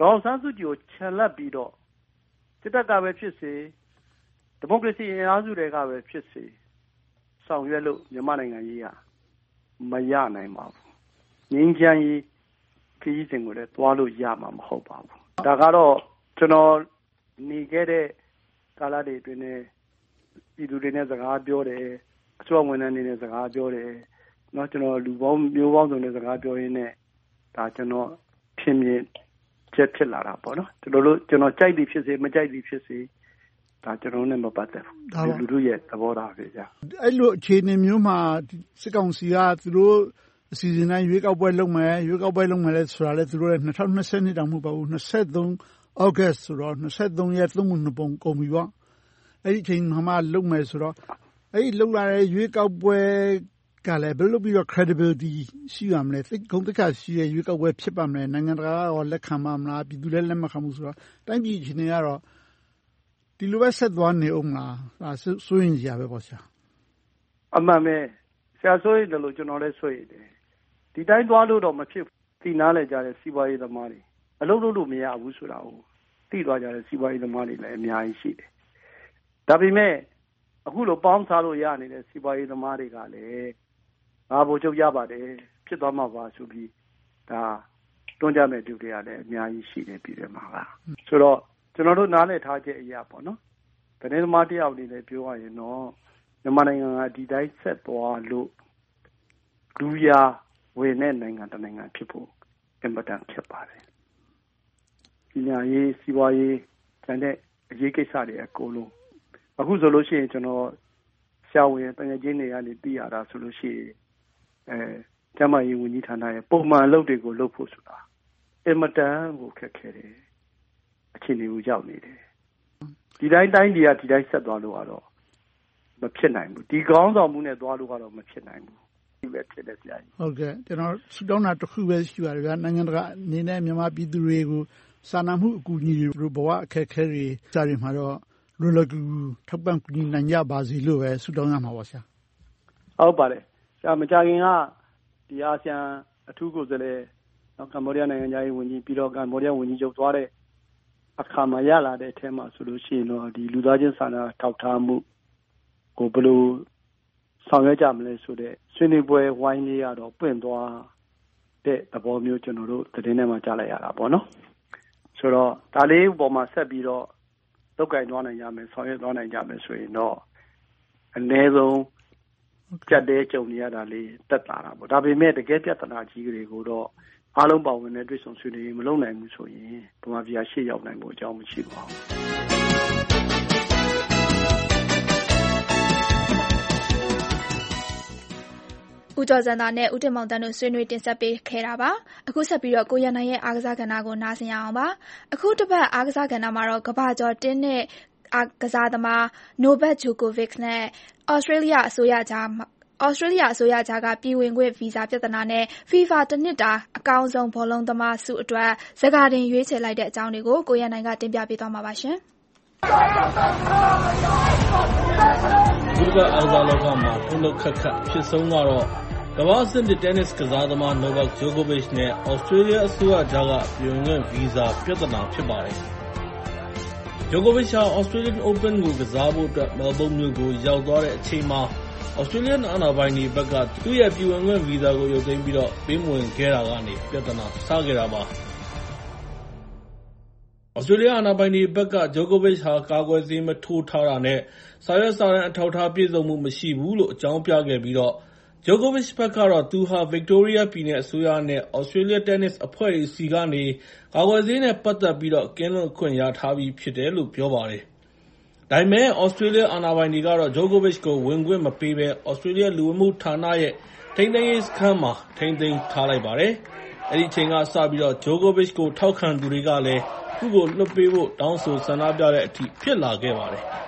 ဒေါ်အောင်ဆန်းစုကြည်ကိုခြံလက်ပြီးတော့စစ်တပ်ကပဲဖြစ်စေဒီမိုကရေစီအင်အားစုတွေကပဲဖြစ်စေဆောင်ရွက်လို့မြန်မာနိုင်ငံကြီးကမရနိုင်ပါဘူးငြိမ်းချမ်းရေးခရီးစဉ်ကိုလည်းသွားလို့ရမှာမဟုတ်ပါဘူးဒါကတော့ကျွန်တော်နေခဲ့တဲ့ကာလတွေအတွင်းနဲ့ပြည်သူတွေနဲ့စကားပြောတယ်အစိုးရဝန်ထမ်းတွေနဲ့စကားပြောတယ်เนาะကျွန်တော်လူပေါင်းမျိုးပေါင်းစုံနဲ့စကားပြောရင်းနဲ့ဒါကျွန်တော်ထင်မြင်ချက်ဖြစ်လာတာပေါ့နော်ကျွန်တော်တို့ကျွန်တော်ကြိုက်သည်ဖြစ်စေမကြိုက်သည်ဖြစ်စေဒါကျွန်တော်နဲ့မပတ်သက်ဘူးလူတို့ရဲ့သဘောထားပဲကြာအဲ့လိုအခြေအနေမျိုးမှာစစ်ကောင်စီကသူတို့အစီအစဉ်တိုင်းရွေးကောက်ပွဲလုပ်မယ်ရွေးကောက်ပွဲလုပ်မယ်လဲဆိုတာလဲသူတို့လည်း၂၀၂၀တောင်မဟုတ်ပါဘူး၂၃ဩဂတ်ဆိုတော့၂၃ရက်သုံးပုံနှစ်ပုံကုန်ပြီပေါ့အဲ့ဒီအချိန်မှာလုပ်မယ်ဆိုတော့အဲ့ဒီလုပ်လာတဲ့ရွေးကောက်ပွဲကလည်းဘယ်လိုပြီးတော့ credibility ရှိရမလဲသိကုန်းတက်ခါရှိရဲ့ရွေးကောက်ပွဲဖြစ်ပါမလဲနိုင်ငံတကာကရောလက်ခံပါမလားပြည်သူလည်းလက်မခံဘူးဆိုတော့တိုင်းပြည်အခြေအနေကတော့ဒီလိုပဲဆက်သွားနေအောင်လားဒါစိုးရင်ကြီးပဲပေါ့ဆရာအမှန်ပဲဆရာစိုးရင်လည်းကျွန်တော်လည်းစိုးရတယ်ဒီတိုင်းသွားလို့တော့မဖြစ်သိနားလဲကြတဲ့စီးပွားရေးသမားတွေအလုပ်လုပ်လို့မရဘူးဆိုတာကိုသိသွားကြတဲ့စီးပွားရေးသမားတွေလည်းအများကြီးရှိတယ်ဒါပေမဲ့အခုလိုပေါင်းစားလို့ရနေတဲ့စီးပွားရေးသမားတွေကလည်းငါဘိုလ်ချုပ်ရပါတယ်ဖြစ်သွားမှာပါဆိုပြီးဒါတွန်းကြမဲ့သူတွေကလည်းအများကြီးရှိတယ်ပြည်တယ်မှာကဆိုတော့ကျွန်တော်တို့နားလည်ထားချက်အရာပေါ့နော်တနေ့သမားတယောက်အနေနဲ့ပြောရရင်တော့မြန်မာနိုင်ငံကဒီတိုင်းဆက်သွားလို့လူရဝင်တဲ့နိုင်ငံတစ်နိုင်ငံဖြစ်ဖို့အင်မတန်ဖြစ်ပါတယ်ပညာရေးစီးပွားရေးကျန်တဲ့အရေးကိစ္စတွေအကုန်လုံးအခုဆိုလို့ရှိရင်ကျွန်တော်ဆရာဝန်တကယ်ချင်းတွေကနေသိရတာဆိုလို့ရှိရင်အဲကျမကြီးဝန်ကြီးဌာနရဲ့ပုံမှန်အလုပ်တွေကိုလုပ်ဖို့ဆိုတာအင်မတန်ကိုခက်ခဲတယ်အခြေအနေကိုရောက်နေတယ်ဒီတိုင်းတိုင်းတွေကဒီတိုင်းဆက်သွားလို့ကတော့မဖြစ်နိုင်ဘူးဒီကောင်းဆောင်မှုနဲ့သွားလို့ကတော့မဖြစ်နိုင်ဘူးဒီပဲဖြစ်တဲ့ဆရာကြီးဟုတ်ကဲ့ကျွန်တော်ဆူတောင်းတာတစ်ခုပဲရှိပါတယ်ဗျာနိုင်ငံတကာအနေနဲ့မြန်မာပြည်သူတွေကိုစာနာမှုအကူအညီတွေဘဝအခက်အခဲတွေစာရင်းမှာတော့လွယ်လွယ်ကူကူထောက်ပံ့ကူညီနိုင်ကြပါစေလို့ပဲဆူတောင်းရမှာပါဆရာဟုတ်ပါတယ်ဆရာမကြခင်ကဒီအာဆီယံအထူးကိုယ်စားလှယ်နော်ကမ္ဘောဒီးယားနိုင်ငံသားရေးဝန်ကြီးပြီးတော့ကမ္ဘောဒီးယားဝန်ကြီးချုပ်သွားတဲ့အခါမှာရလာတဲ့အထက်မှာဆိုလို့ရှိရင်တော့ဒီလူသားချင်းစာနာထောက်ထားမှုကိုဘယ်လိုဆောင်ရွက်ကြမလဲဆိုတဲ့ဆွေးနွေးပွဲဝိုင်းလေးကတော့ပွင့်သွားတဲ့သဘောမျိုးကျွန်တော်တို့သတင်းထဲမှာကြားလိုက်ရတာပေါ့နော်ဆိုတော့ဒါလေးပေါ်မှာဆက်ပြီးတော့တုတ်ကင်သွားနိုင်ကြမယ်ဆောင်ရွက်သွားနိုင်ကြမယ်ဆိုရင်တော့အနည်းဆုံးကြက်တဲ့ကြုံနေရတာလေးတက်လာတာပေါ့ဒါပေမဲ့တကယ်ပြဿနာကြီးတွေကိုတော့အားလုံးပါဝင်တဲ့တွေ့ဆုံဆွေးနွေးရေးမလုပ်နိုင်ဘူးဆိုရင်ဗမာပြည်ရှေ့ရောက်နိုင်ဖို့အကြောင်းမရှိပါဘူးဦးကျော်စံသာနဲ့ဦးတင်မောင်တန်းတို့ဆွေးနွေးတင်ဆက်ပေးခဲ့တာပါအခုဆက်ပြီးတော့ကိုရနိုင်ရဲ့အားကစားကဏ္ဍကိုနားဆင်ရအောင်ပါအခုတစ်ပတ်အားကစားကဏ္ဍမှာတော့ကမ္ဘာကျော်တင်းနဲ့အားကစားသမားနိုဗက်ဂျိုကိုဗစ်နဲ့ဩစတြေးလျအစိုးရကြားဩစတြေးလျအစိုးရကြားကပြည်ဝင်ခွင့်ဗီဇာပြဿနာနဲ့ FIFA တစ်နှစ်တာအကောင်းဆုံးဘောလုံးသမားဆုအတွက်စကားတင်ရွေးချယ်လိုက်တဲ့အကြောင်းတွေကိုကိုရနိုင်ကတင်ပြပေးသွားမှာပါရှင်ဒီကအားကစားလောကမှာထုံးလုံးခက်ခက်ဖြစ်ဆုံးကတော့ကမ္ဘာ့စစ်တင်းနစ်ကစားသမား Novak Djokovic နဲ့ Australia အစိုးရကြားကပြည်ဝင်ခွင့်ဗီဇာပြဿနာဖြစ်ပါတယ်။ Djokovic ဟာ Australian Open ကိုကစားဖို့အတွက် Melbourne မြို့ကိုရောက်သွားတဲ့အချိန်မှာ Australian အာဏာပိုင်တွေဘက်ကသူ့ရဲ့ပြည်ဝင်ခွင့်ဗီဇာကိုရုပ်သိမ်းပြီးတော့ပေးမဝင်ခဲ့တာကနေပြဿနာစခဲ့တာပါ။ Australia အာဏာပိုင်တွေဘက်က Djokovic ဟာကာကွယ်ဆေးမထိုးထားတာနဲ့စာရွက်စာတမ်းအထောက်အထားပြည့်စုံမှုမရှိဘူးလို့အကြောင်းပြခဲ့ပြီးတော့Djokovic ဘက်ကတော့သူဟာ Victoria ပြည်နယ်အစိုးရနဲ့ Australia Tennis အဖွဲ့တွေစီကနေကာကွယ်ဆေးနဲ့ပတ်သက်ပြီးတော့ကင်းလွတ်ခွင့်ရထားပြီးဖြစ်တယ်လို့ပြောပါတယ်။ဒါပေမဲ့ Australia အာဏာပိုင်တွေကတော့ Djokovic ကိုဝင်ခွင့်မပေးဘဲ Australia လူဝင်မှုဌာနရဲ့ထိန်းသိမ်းရေးစခန်းမှာထိန်းသိမ်းထားလိုက်ပါတယ်။အဲဒီအချိန်ကစပြီးတော့ Djokovic ကိုထောက်ခံသူတွေကလည်းသူ့ကိုလွှတ်ပေးဖို့တောင်းဆိုဆန္ဒပြတဲ့အထိဖြစ်လာခဲ့ပါတယ်။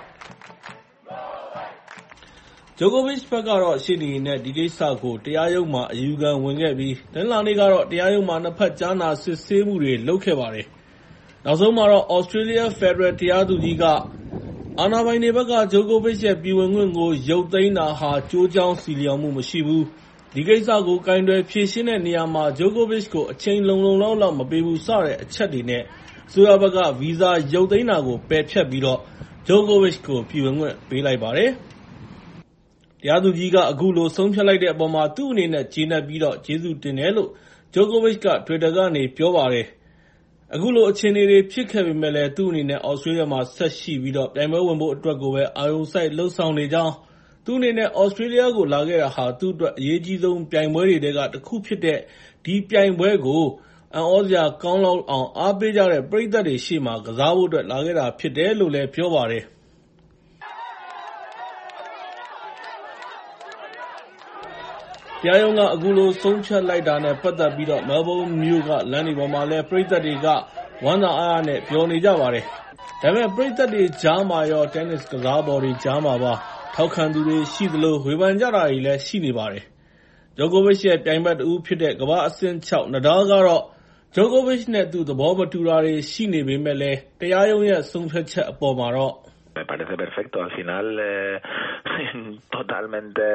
Djokovic ဘက်ကတော့ရှေ့နေနဲ့ဒီကိစ္စကိုတရားရုံးမှာအယူခံဝင်ခဲ့ပြီးတနင်္လာနေ့ကတော့တရားရုံးမှာနှစ်ဖက်ကြားနာစစ်ဆေးမှုတွေလုပ်ခဲ့ပါတယ်။နောက်ဆုံးမှာတော့ Australia Federal တရားသူကြီးကအာဏာပိုင်တွေဘက်က Djokovic ရဲ့ပြည်ဝင်ခွင့်ကိုရုပ်သိမ်းတာဟာကျိုးကြောင်းစီလျော်မှုမရှိဘူး။ဒီကိစ္စကိုကိုင်တွယ်ဖြေရှင်းတဲ့နေရာမှာ Djokovic ကိုအချိန်လုံလုံလောက်လောက်မပေးဘူးစတဲ့အချက်တွေနဲ့ဆိုရဘက်ကဗီဇာရုပ်သိမ်းတာကိုပယ်ဖျက်ပြီးတော့ဂျိုကိုဗစ်ကိုပြည်ဝင်ခွင့်ပေးလိုက်ပါတယ်။တရားသူကြီးကအခုလိုဆုံးဖြတ်လိုက်တဲ့အပေါ်မှာသူ့အနေနဲ့ကျေနပ်ပြီးတော့ကျေးဇူးတင်တယ်လို့ဂျိုကိုဗစ်က Twitter ကနေပြောပါတယ်။အခုလိုအခြေအနေတွေဖြစ်ခဲ့ပေမဲ့လည်းသူ့အနေနဲ့ Australia မှာဆက်ရှိပြီးတော့ပြိုင်ပွဲဝင်ဖို့အတွက်ကိုပဲအာရုံစိုက်လှုပ်ဆောင်နေကြောင်းသူ့အနေနဲ့ Australia ကိုလာခဲ့တာဟာသူ့အတွက်အရေးကြီးဆုံးပြိုင်ပွဲတွေထဲကတစ်ခုဖြစ်တဲ့ဒီပြိုင်ပွဲကိုအံ့ဩစရာကောင်းလောက်အောင်အားပေးကြတဲ့ပရိသတ်တွေရှေ့မှာကစားဖို့အတွက်လာခဲ့တာဖြစ်တယ်လို့လည်းပြောပါတယ်။တရားရုံးကအခုလိုဆုံးဖြတ်လိုက်တာနဲ့ပတ်သက်ပြီးတော့ Melbourne မြို့ကလမ်းတွေပေါ်မှာလည်းပရိသတ်တွေကဝမ်းသာအားရနဲ့ပြောနေကြပါတယ်။ဒါပေမဲ့ပရိသတ်တွေကြားမှာရော tennis ကစားပေါ်တွေကြားမှာပါထောက်ခံသူတွေရှိသလိုဝေဖန်ကြတာတွေလည်းရှိနေပါတယ်။ဂျိုကိုဗစ်ရဲ့ပြိုင်ဘက်တူဖြစ်တဲ့ကမ္ဘာအဆင့်ခြောက် Nadal ကတော့ဂျိုကိုဗစ်နဲ့သူသဘောမတူတာတွေရှိနေပေမဲ့လည်းတရားရုံးရဲ့ဆုံးဖြတ်ချက်အပေါ်မှာတော့ Me parece perfecto. Al final, eh, totalmente.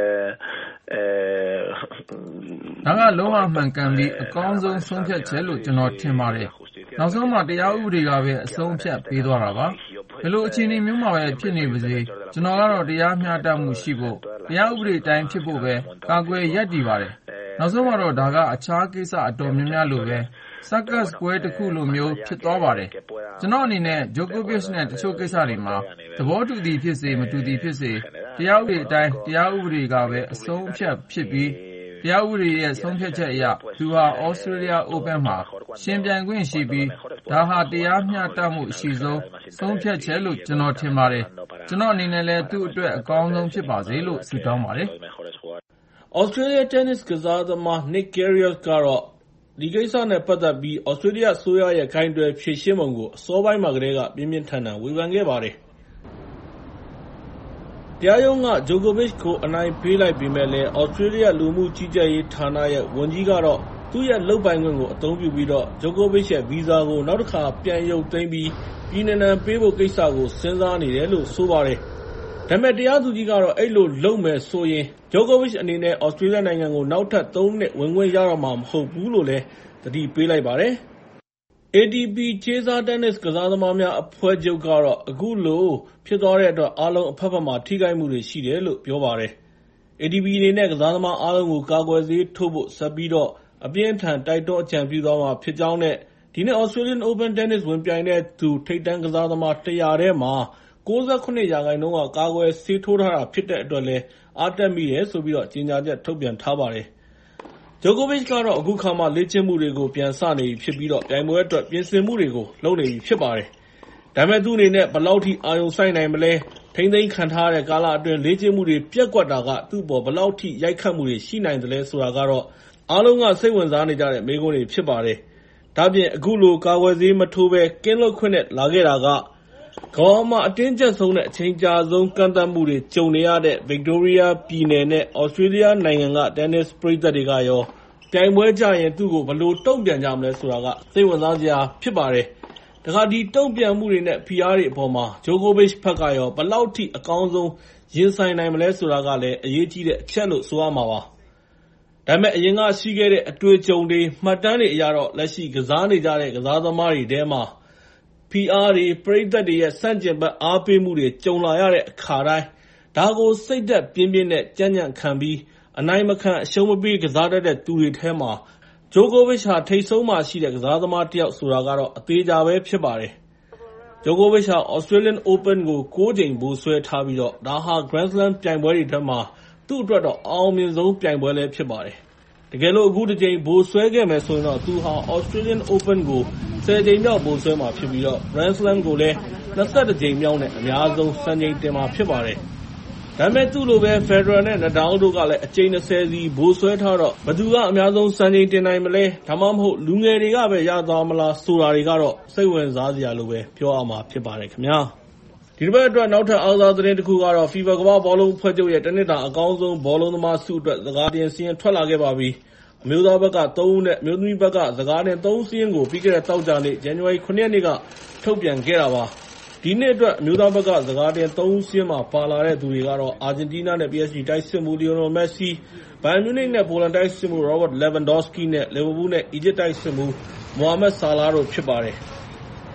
ဒါကလုံးဝမှန်ကန်ပြီးအကောင်းဆုံးဆုံးဖြတ်ချက်လို့ကျွန်တော်ထင်ပါတယ်။နောက်ဆုံးမှာတရားဥပဒေကပဲအဆုံးဖြတ်ပေးသွားတာပါ။ဘယ်လိုအခြေအနေမျိုးမှာပဲဖြစ်နေပါစေကျွန်တော်ကတော့တရားမျှတမှုရှိဖို့တရားဥပဒေတိုင်းဖြစ်ဖို့ပဲကာကွယ်ရပ်တည်ပါတယ်။နောက်ဆုံးမှာတော့ဒါကအခြားကိစ္စအတော်များများလိုပဲဆက်ကတ်ပွဲတစ်ခုလိုမျိုးဖြစ်သွားပါတယ်။ကျွန်တော်အနေနဲ့ဂျိုကိုဗစ်နဲ့တချို့ကိစ္စတွေမှာသဘောတူသည်ဖြစ်စေမတူသည်ဖြစ်စေတရားဥပဒေအတိုင်းတရားဥပဒေကပဲအဆုံးအဖြတ်ဖြစ်ပြီးတရားဥပဒေရဲ့ဆုံးဖြတ်ချက်အရသူဟာ Australia Open မှာရှင်ပြိုင်ခွင့်ရှိပြီးဒါဟာတရားမျှတမှုအရှိဆုံးဆုံးဖြတ်ချက်လို့ကျွန်တော်ထင်ပါတယ်။ကျွန်တော်အနေနဲ့လည်းသူ့အတွက်အကောင်းဆုံးဖြစ်ပါစေလို့ဆုတောင်းပါတယ်။ Australia Tennis ကစားသမား Nick Kyrgios ကတော့ဒီကိစ္စနဲ့ပတ်သက်ပြီး Australia အစိုးရရဲ့ခိုင်တွယ်ဖြေရှင်းပုံကိုအစောပိုင်းမှာကတည်းကပြင်းပြင်းထန်ထန်ဝေဖန်ခဲ့ပါတယ်။တရားရုံးကဂျိုကိုဗစ်ကိုအနိုင်ပေးလိုက်ပေမဲ့လည်း Australia လူမှုကြီးကြပ်ရေးဌာနရဲ့ဝန်ကြီးကတော့သူ့ရဲ့လုပ်ပိုင်ခွင့်ကိုအသုံးပြုပြီးတော့ဂျိုကိုဗစ်ရဲ့ဗီဇာကိုနောက်တစ်ခါပြန်ရုပ်သိမ်းပြီးပြည်နှံပေးဖို့ကိစ္စကိုစဉ်းစားနေတယ်လို့ဆိုပါတယ်။ဒါပေမဲ့တရားသူကြီးကတော့အဲ့လိုလုပ်မယ်ဆိုရင်ဂျိုကိုဗစ်အနေနဲ့ Australia နိုင်ငံကိုနောက်ထပ်သုံးနှစ်ဝင်ခွင့်ရတော့မှာမဟုတ်ဘူးလို့လည်းသတိပေးလိုက်ပါတယ်။ A T P ကြေးစားတင်းနစ်ကစားသမားများအဖွဲ့ချုပ်ကတော့အခုလိုဖြစ်သွားတဲ့အတွက်အားလုံးအဖက်ဖက်မှာထိခိုက်မှုတွေရှိတယ်လို့ပြောပါတယ်။ A T P အနေနဲ့ကစားသမားအားလုံးကိုကာကွယ်ဆေးထိုးဖို့ဆက်ပြီးတော့အပြင်းထန်တိုက်တွန်းအကြံပြုသွားမှာဖြစ်ကြောင်းနဲ့ဒီနေ့ Australian Open Tennis ဝင်ပြိုင်တဲ့သူထိပ်တန်းကစားသမားတစ်ရာထဲမှာ၉၇ ရာခိုင်နှုန်းကကာကွယ်ဆေးထိုးထားတာဖြစ်တဲ့အတွက်လည်းအားတက်မိတယ်ဆိုပြီးတော့ကြေညာချက်ထုတ်ပြန်ထားပါတယ်။ဂျိုကိုဗစ်ကတော့အခုခါမှလေ့ကျင့်မှုတွေကိုပြန်စနေပြီဖြစ်ပြီးတော့ပြိုင်ပွဲအတွက်ပြင်ဆင်မှုတွေကိုလုပ်နေပြီဖြစ်ပါတယ်။ဒါပေမဲ့သူ့အနေနဲ့ဘယ်လောက်ထိအာရုံစိုက်နိုင်မလဲထိမ့်သိမ်းခံထားတဲ့ကာလအတွင်းလေ့ကျင့်မှုတွေပြက်ကွက်တာကသူ့ပေါ်ဘယ်လောက်ထိရိုက်ခတ်မှုတွေရှိနိုင်တယ်လဲဆိုတာကတော့အားလုံးကစိတ်ဝင်စားနေကြတဲ့မေးခွန်းတွေဖြစ်ပါတယ်။ဒါပြင်အခုလိုကာကွယ်ဆေးမထိုးဘဲကင်းလွတ်ခွင့်နဲ့လာခဲ့တာကကမ္ဘာမှာအတင်းကျပ်ဆုံးနဲ့အချိန်ကြာဆုံးကန့်သတ်မှုတွေကြုံနေရတဲ့ Victoria ပြည်နယ်နဲ့ Australia နိုင်ငံက Tennis ပရိသတ်တွေကရောပြိုင်ပွဲကြရင်သူ့ကိုဘယ်လိုတုံ့ပြန်ကြမလဲဆိုတာကစိတ်ဝင်စားစရာဖြစ်ပါတယ်။ဒါကဒီတုံ့ပြန်မှုတွေနဲ့ဖိအားတွေအပေါ်မှာဂျိုကိုဗစ်ဘက်ကရောဘယ်လောက်ထိအကောင်းဆုံးရင်ဆိုင်နိုင်မလဲဆိုတာကလည်းအရေးကြီးတဲ့အချက်လို့ဆိုရမှာပါ။ဒါပေမဲ့အရင်ကရှိခဲ့တဲ့အတွေ့အကြုံတွေမှတ်တမ်းတွေအရတော့လက်ရှိကစားနေကြတဲ့ကစားသမားတွေထဲမှာဖိအားတွေပရိသတ်တွေရဲ့စန့်ကျင်ဘက်အားပေးမှုတွေကြုံလာရတဲ့အခါတိုင်းဒါကိုစိတ်သက်ပြင်းပြင်းနဲ့ကြံ့ကြံ့ခံပြီးအနိုင်မခံအရှုံးမပေးကစားတတ်တဲ့သူတွေထဲမှာဂျိုကိုဗစ်ဟာထိပ်ဆုံးမှာရှိတဲ့ကစားသမားတစ်ယောက်ဆိုတာကတော့အသေးချာပဲဖြစ်ပါတယ်။ဂျိုကိုဗစ်ဟာ Australian Open ကို၉ကြိမ်ဗိုလ်စွဲထားပြီးတော့ဒါဟာ Grand Slam ပြိုင်ပွဲတွေထဲမှာသူ့အတွက်တော့အောင်မြင်ဆုံးပြိုင်ပွဲလည်းဖြစ်ပါတယ်။တကယ်လို့အခုတစ်ကြိမ်ဗိုလ်စွဲခဲ့မယ်ဆိုရင်တော့သူဟာ Australian Open ကိုဆယ်ကြိမ်မြောက်ဗိုလ်စွဲမှာဖြစ်ပြီးတော့ Grand Slam ကိုလည်း၂၁ကြိမ်မြောက်နဲ့အများဆုံးစံချိန်တင်မှာဖြစ်ပါတယ်။ဒါပေမဲ့သူ့လိုပဲ Federer နဲ့ Nadal တို့ကလည်းအကြိမ်၂၀စီဗိုလ်စွဲထားတော့ဘယ်သူကအများဆုံးစံချိန်တင်နိုင်မလဲဒါမှမဟုတ်လူငယ်တွေကပဲရသွားမလားဆိုတာတွေကတော့စိတ်ဝင်စားစရာလိုပဲပြောရမှာဖြစ်ပါတယ်ခင်ဗျာ။ဒီတစ်ပတ်အတွက်နောက်ထပ်အားကစားသတင်းတစ်ခုကတော့ FIFA ကမ္ဘာဘောလုံးအဖွဲ့ချုပ်ရဲ့တနှစ်တာအကောင်းဆုံးဘောလုံးသမားဆုအတွက်စကားတင်စီးရင်ထွက်လာခဲ့ပါပြီ။အမျိုးသားဘက်ကသုံးဦးနဲ့အမျိုးသမီးဘက်ကစကားတင်သုံးစီးရင်ကိုပြီးခဲ့တဲ့တောက်ကြနေ့ဇန်နဝါရီခုနှစ်ရက်နေ့ကထုတ်ပြန်ခဲ့တာပါ။ဒီနှစ်အတွက်အမျိုးသားဘက်ကစကားတင်သုံးစီးမှာပါလာတဲ့သူတွေကတော့အာဂျင်တီးနားနဲ့ P S G တိုက်စစ်မှု Lionel Messi, Bayern Munich နဲ့ Poland တိုက်စစ်မှု Robert Lewandowski နဲ့ Liverpool နဲ့ Egypt တိုက်စစ်မှု Mohamed Salah တို့ဖြစ်ပါတယ်။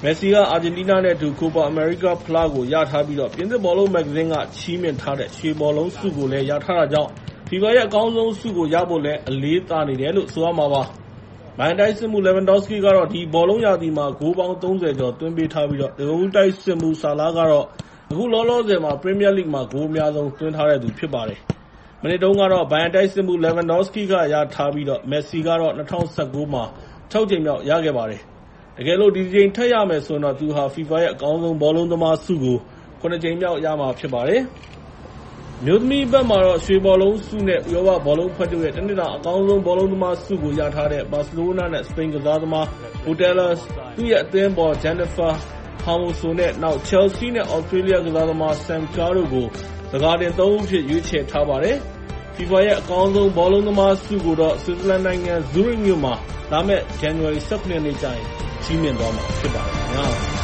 မက်ဆီကအာဂျင်တီးနားနဲ့အတူ Copa America ဖလားကိုရထားပြီးတော့ပြင်သစ်ဘောလုံးမဂ္ဂဇင်းကချီးမြှင့်ထားတဲ့ရွှေဘောလုံးဆုကိုလည်းရထားတာကြောင့် FIFA ရဲ့အကောင်းဆုံးဆုကိုရဖို့လည်းအလေးသာနေတယ်လို့ဆိုရမှာပါ။ဘိုင်တိုက်စစ်မှု Lewandowski ကတော့ဒီဘောလုံးရာသီမှာဂိုးပေါင်းသုံးဆယ်ကျော်သွင်းပေးထားပြီးတော့လီဗာပူးတိုက်စစ်မှု Salah ကတော့အခုလောလောဆယ်မှာ Premier League မှာဂိုးအများဆုံးသွင်းထားတဲ့သူဖြစ်ပါတယ်။မနေ့တုန်းကတော့ဘိုင်တိုက်စစ်မှု Lewandowski ကရထားပြီးတော့ Messi ကတော့၂၀၁၉မှာ၆ကြိမ်မြောက်ရခဲ့ပါတယ်။တကယ်လို့ဒီကြိမ်ထပ်ရမယ်ဆိုရင်တော့သူဟာ FIFA ရဲ့အကောင်းဆုံးဘောလုံးသမားဆုကိုခုနှစ်ကြိမ်မြောက်ရမှာဖြစ်ပါတယ်။မျိုးသမီးဘက်မှာတော့ရွှေဘောလုံးဆုနဲ့ဥရောပဘောလုံးဖွဲ့တို့ရဲ့တနင်္လာအကောင်းဆုံးဘောလုံးသမားဆုကိုရထားတဲ့ဘာစီလိုနာနဲ့စပိန်ကစားသမား Putellas သူ့ရဲ့အသင်းပေါ် Jennifer Hermoso နဲ့နောက် Chelsea နဲ့ Australia ကစားသမား Sam Kerr တို့ကိုစကားတင်သုံးဦးဖြစ်ရွေးချယ်ထားပါတယ်။ FIFA ရဲ့အကောင်းဆုံးဘောလုံးသမားဆုကိုတော့ဆွစ်ဇာလန်နိုင်ငံ Zurich မြို့မှာလာမယ့် January ၁၇ ရက်နေ့ကျရင်ချီးမြှင့်သွားမှာဖြစ်ပါတယ်ခင်ဗျာ။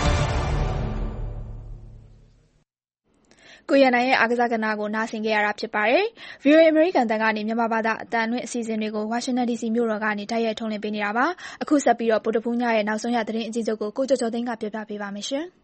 ကိုရန်နိုင်ရဲ့အားကစားကဏ္ဍကိုနားဆင်ခဲ့ရတာဖြစ်ပါတယ်။ ဗွီအိုအေ အမေရိကန်အသံကနေမြန်မာဘာသာအသံလွှင့်အစီအစဉ်တွေကိုဝါရှင်တန်ဒီစီမြို့တော်ကနေတိုက်ရိုက်ထုတ်လွှင့်ပေးနေတာပါ။အခုဆက်ပြီးတော့ဗုဒ္ဓဖူးညရဲ့နောက်ဆုံးရသတင်းအကျဉ်းချုပ်ကိုကိုကျော်ကျော်သိန်းကပြောပြပေးပါမယ်ရှင်။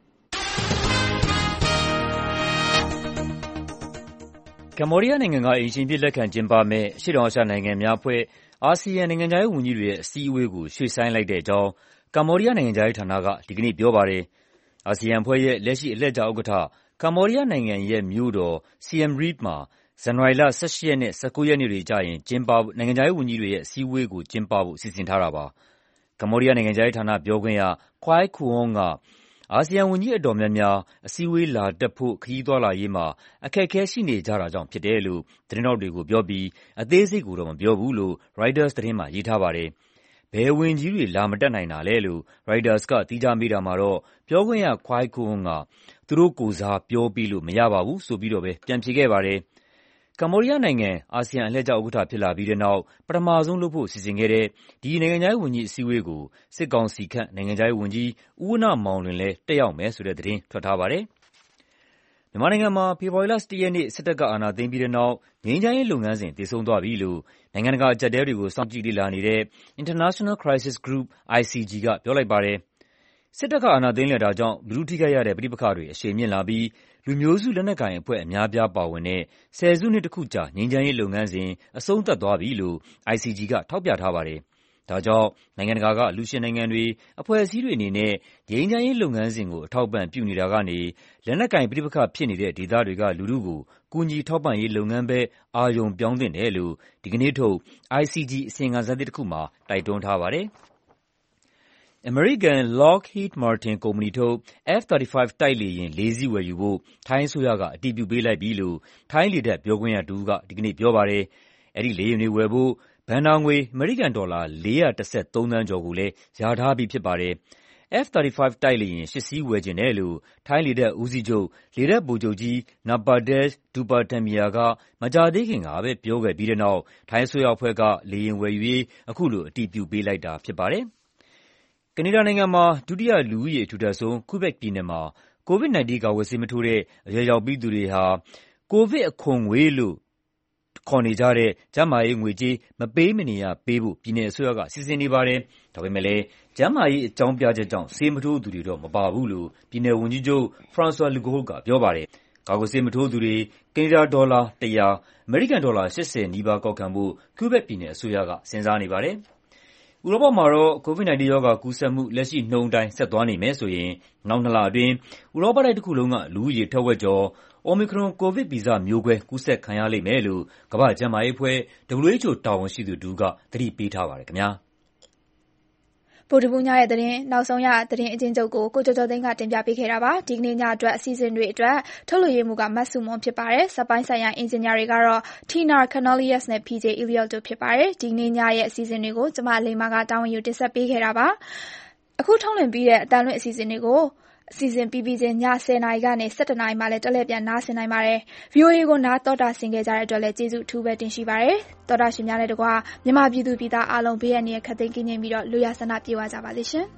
ကမ္ဘောဒီးယားနိုင်ငံကအိမ်ရှင်အဖြစ်လက်ခံကျင်းပမယ့်အရှေ့တောင်အာရှနိုင်ငံများအဖွဲ့ အာဆီယံနိုင်ငံခြားရေးဝန်ကြီးတွေရဲ့အစည်းအဝေးကိုရွှေ့ဆိုင်းလိုက်တဲ့အကြောင်းကမ္ဘောဒီးယားနိုင်ငံခြားရေးဌာနကဒီကနေ့ပြောပါတယ်။အာဆီယံအဖွဲ့ရဲ့လက်ရှိအလှည့်ကျဥက္ကဋ္ဌကမ္ဘောဒီးယားနိုင်ငံရဲ့မြို့တော် Siem Reap မှာဇန်နဝါရီလ၁၈ရက်နဲ့၁၉ရက်နေ့တွေကျရင်ကျင်းပနိုင်ငံခြားရေးဝန်ကြီးတွေရဲ့အစည်းအဝေးကိုကျင်းပဖို့စီစဉ်ထားတာပါ။ကမ္ဘောဒီးယားနိုင်ငံခြားရေးဌာနပြောခွင့်ရ Khoai Kuong ကအာဆီယံဝန်ကြီးအတော်များများအစည်းအဝေးလာတက်ဖို့ခရီးသွားလာရေးမှာအခက်အခဲရှိနေကြတာကြောင့်ဖြစ်တယ်လို့သတင်းထောက်တွေကိုပြောပြီးအသေးစိတ်ကိုတော့မပြောဘူးလို့ Reuters သတင်းမှာရေးထားပါတယ်။ဘယ်ဝန်ကြီးတွေလာမတက်နိုင်တာလဲလို့ Reuters ကသီးခြားမေးတာမှာတော့ပြောခွင့်ရ Khoai Kuong ကသူတို့ကိုယ်စားပြောပြီးလို့မရပါဘူးဆိုပြီးတော့ပဲပြန်ဖြေခဲ့ပါတယ်။ကမ္ဘောဒီးယားနိုင်ငံအာဆီယံအလှည့်ကျဥက္ကဋ္ဌဖြစ်လာပြီးတဲ့နောက်ပထမဆုံးလုပ်ဖို့စီစဉ်ခဲ့တဲ့ဒီနိုင်ငံခြားရေးဝန်ကြီးအစည်းအဝေးကိုစစ်ကောင်စီခန့်နိုင်ငံခြားရေးဝန်ကြီးဦးဝဏ္ဏမောင်လွင်လည်းတက်ရောက်မယ်ဆိုတဲ့သတင်းထွက်ထားပါတယ်။မြန်မာနိုင်ငံမှာဖေဖော်ဝါရီလ၁၁ရက်နေ့စစ်တပ်ကအာဏာသိမ်းပြီးတဲ့နောက်ငြိမ်းချမ်းရေးလုပ်ငန်းစဉ်တည်ဆုံသွားပြီလို့နိုင်ငံတကာအကျပ်အတည်းတွေကိုစောင့်ကြည့်လေ့လာနေတဲ့ International Crisis Group အိုင် စီ ဂျီ ကပြောလိုက်ပါတယ်။စစ်တပ်ကအာဏာသိမ်းလိုက်တာကြောင့်လူထုထိခိုက်ရတဲ့ပဋိပက္ခတွေအရှိန်မြင့်လာပြီးလူမျိုးစုလက်နက်ကိုင်အဖွဲ့အများအပြားပါဝင်တဲ့ဆယ်စုနှစ်တခုကြာငြိမ်းချမ်းရေးလုပ်ငန်းစဉ်အဆုံးသတ်သွားပြီလို့ အိုင် စီ ဂျီ ကထောက်ပြထားပါတယ်။ဒါကြောင့်နိုင်ငံတကာကအလှူရှင်နိုင်ငံတွေအဖွဲ့အစည်းတွေအနေနဲ့ငြိမ်းချမ်းရေးလုပ်ငန်းစဉ်ကိုအထောက်အပံ့ပြုနေတာကနေလက်နက်ကိုင်ပဋိပက္ခဖြစ်နေတဲ့ဒေသတွေကလူထုကိုကူညီထောက်ပံ့ရေးလုပ်ငန်းဘက်အာရုံပြောင်းသင့်တယ်လို့ဒီကနေ့ထုတ် အိုင် စီ ဂျီ အစီရင်ခံစာသစ်တခုမှာတိုက်တွန်းထားပါတယ်။အမေရိကန် Lockheed Martin ကုမ္ပဏီထုတ် F သirty-five တိုက်လေယာဉ်လေးစီးဝယ်ယူဖို့ထိုင်းအစိုးရကအတည်ပြုပေးလိုက်ပြီလို့ထိုင်းလေတပ်ပြောခွင့်ရတဦးကဒီကနေ့ပြောပါတယ်။အဲဒီလေယာဉ်တွေဝယ်ဖို့ဘဏ္ဍာငွေအမေရိကန်ဒေါ်လာလေးရာ၁၃သန်းကျော်ကိုလည်းလျာထားပြီးဖြစ်ပါတယ်။ F thirty-five တိုက်လေယာဉ်၈စီးဝယ်ချင်တယ်လို့ထိုင်းလေတပ်ဦးစီးချုပ်လေတပ်ဗိုလ်ချုပ်ကြီး Napadej Duppertamia ကမကြာသေးခင်ကပဲပြောခဲ့ပြီးတဲ့နောက်ထိုင်းအစိုးရအဖွဲ့ကလေယာဉ်ဝယ်ယူရေးအခုလိုအတည်ပြုပေးလိုက်တာဖြစ်ပါတယ်။ကနေဒါနိုင်ငံမှာဒုတိယလူဦးရေအထူထပ်ဆုံး Quebec ပြည်နယ်မှာ ကိုဗစ်၁၉ ကာကွယ်ဆေးမထိုးတဲ့အရွယ်ရောက်ပြီးသူတွေဟာကိုဗစ်အခွန်ငွေလို့ခေါ်နေကြတဲ့ကျန်းမာရေးငွေကြေးမပေးမနေရပေးဖို့ပြည်နယ်အစိုးရကစီစဉ်နေပါတယ်။ဒါပေမဲ့လည်းကျန်းမာရေးအကြောင်းပြချက်ကြောင့်ဆေးမထိုးသူတွေတော့မပါဘူးလို့ပြည်နယ်ဝန်ကြီးချုပ် François Legault ကပြောပါတယ်။ကာကွယ်ဆေးမထိုးသူတွေကနေဒါဒေါ်လာ၁၀၀၊အမေရိကန်ဒေါ်လာ၈၀နီးပါးကောက်ခံဖို့ Quebec ပြည်နယ်အစိုးရကစဉ်းစားနေပါတယ်။ဥရောပမှာတော့ကိုဗစ်၁၉ရောဂါကူးစက်မှုလက်ရှိနှုန်းအတိုင်းဆက်သွားနေမယ်ဆိုရင်နောက်နှစ်လအတွင်းဥရောပတိုက်တခုလုံးကလူဦးရေထက်ဝက်ကျော် Omicron ကိုဗစ်ဗီဇမျိုးကွဲကူးစက်ခံရလိမ့်မယ်လို့ကမ္ဘာ့ကျန်းမာရေးအဖွဲ့ W H O တာဝန်ရှိသူတဦးကသတိပေးထားပါတယ်ခင်ဗျာ။ဗုဒ္ဓဘူးညရဲ့သတင်းနောက်ဆုံးရသတင်းအကျဉ်းချုပ်ကိုကိုကျော်ကျော်သိန်းကတင်ပြပေးခဲ့တာပါဒီကနေ့ညအတွက်အစီအစဉ်တွေအတွက်ထုတ်လွှင့်ရေးမှုကမတ်စုမွန်ဖြစ်ပါတယ်စပိုင်းဆိုင်ရာအင်ဂျင်နီယာတွေကတော့ Tina Canolius နဲ့ P J Elliot တို့ဖြစ်ပါတယ်ဒီကနေ့ညရဲ့အစီအစဉ်တွေကိုကျမလိမ္မာကတာဝန်ယူတင်ဆက်ပေးခဲ့တာပါအခုထုတ်လွှင့်ပြီးတဲ့အတန်လွင့်အစီအစဉ်တွေကိုအစီအစဉ်ပြီးပြီးချင်းညဆယ်နာရီကနေ၁၁နာရီမှလည်းတက်လက်ပြန်နားဆင်နိုင်ပါတယ်။ V O A ကိုနားတော်တာဆင်ခဲ့ကြတဲ့အတွက်လည်းကျေးဇူးအထူးပဲတင်ရှိပါတယ်။တော်တာရှင်များနဲ့တကွာမြန်မာပြည်သူပြည်သားအားလုံးဘေးရန်ရခတ်သိမ်းကင်းပြီးတော့လူရဆန္ဒပြေဝကြပါစေရှင်။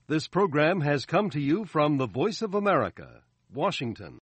This program has come to you from the Voice of America, Washington.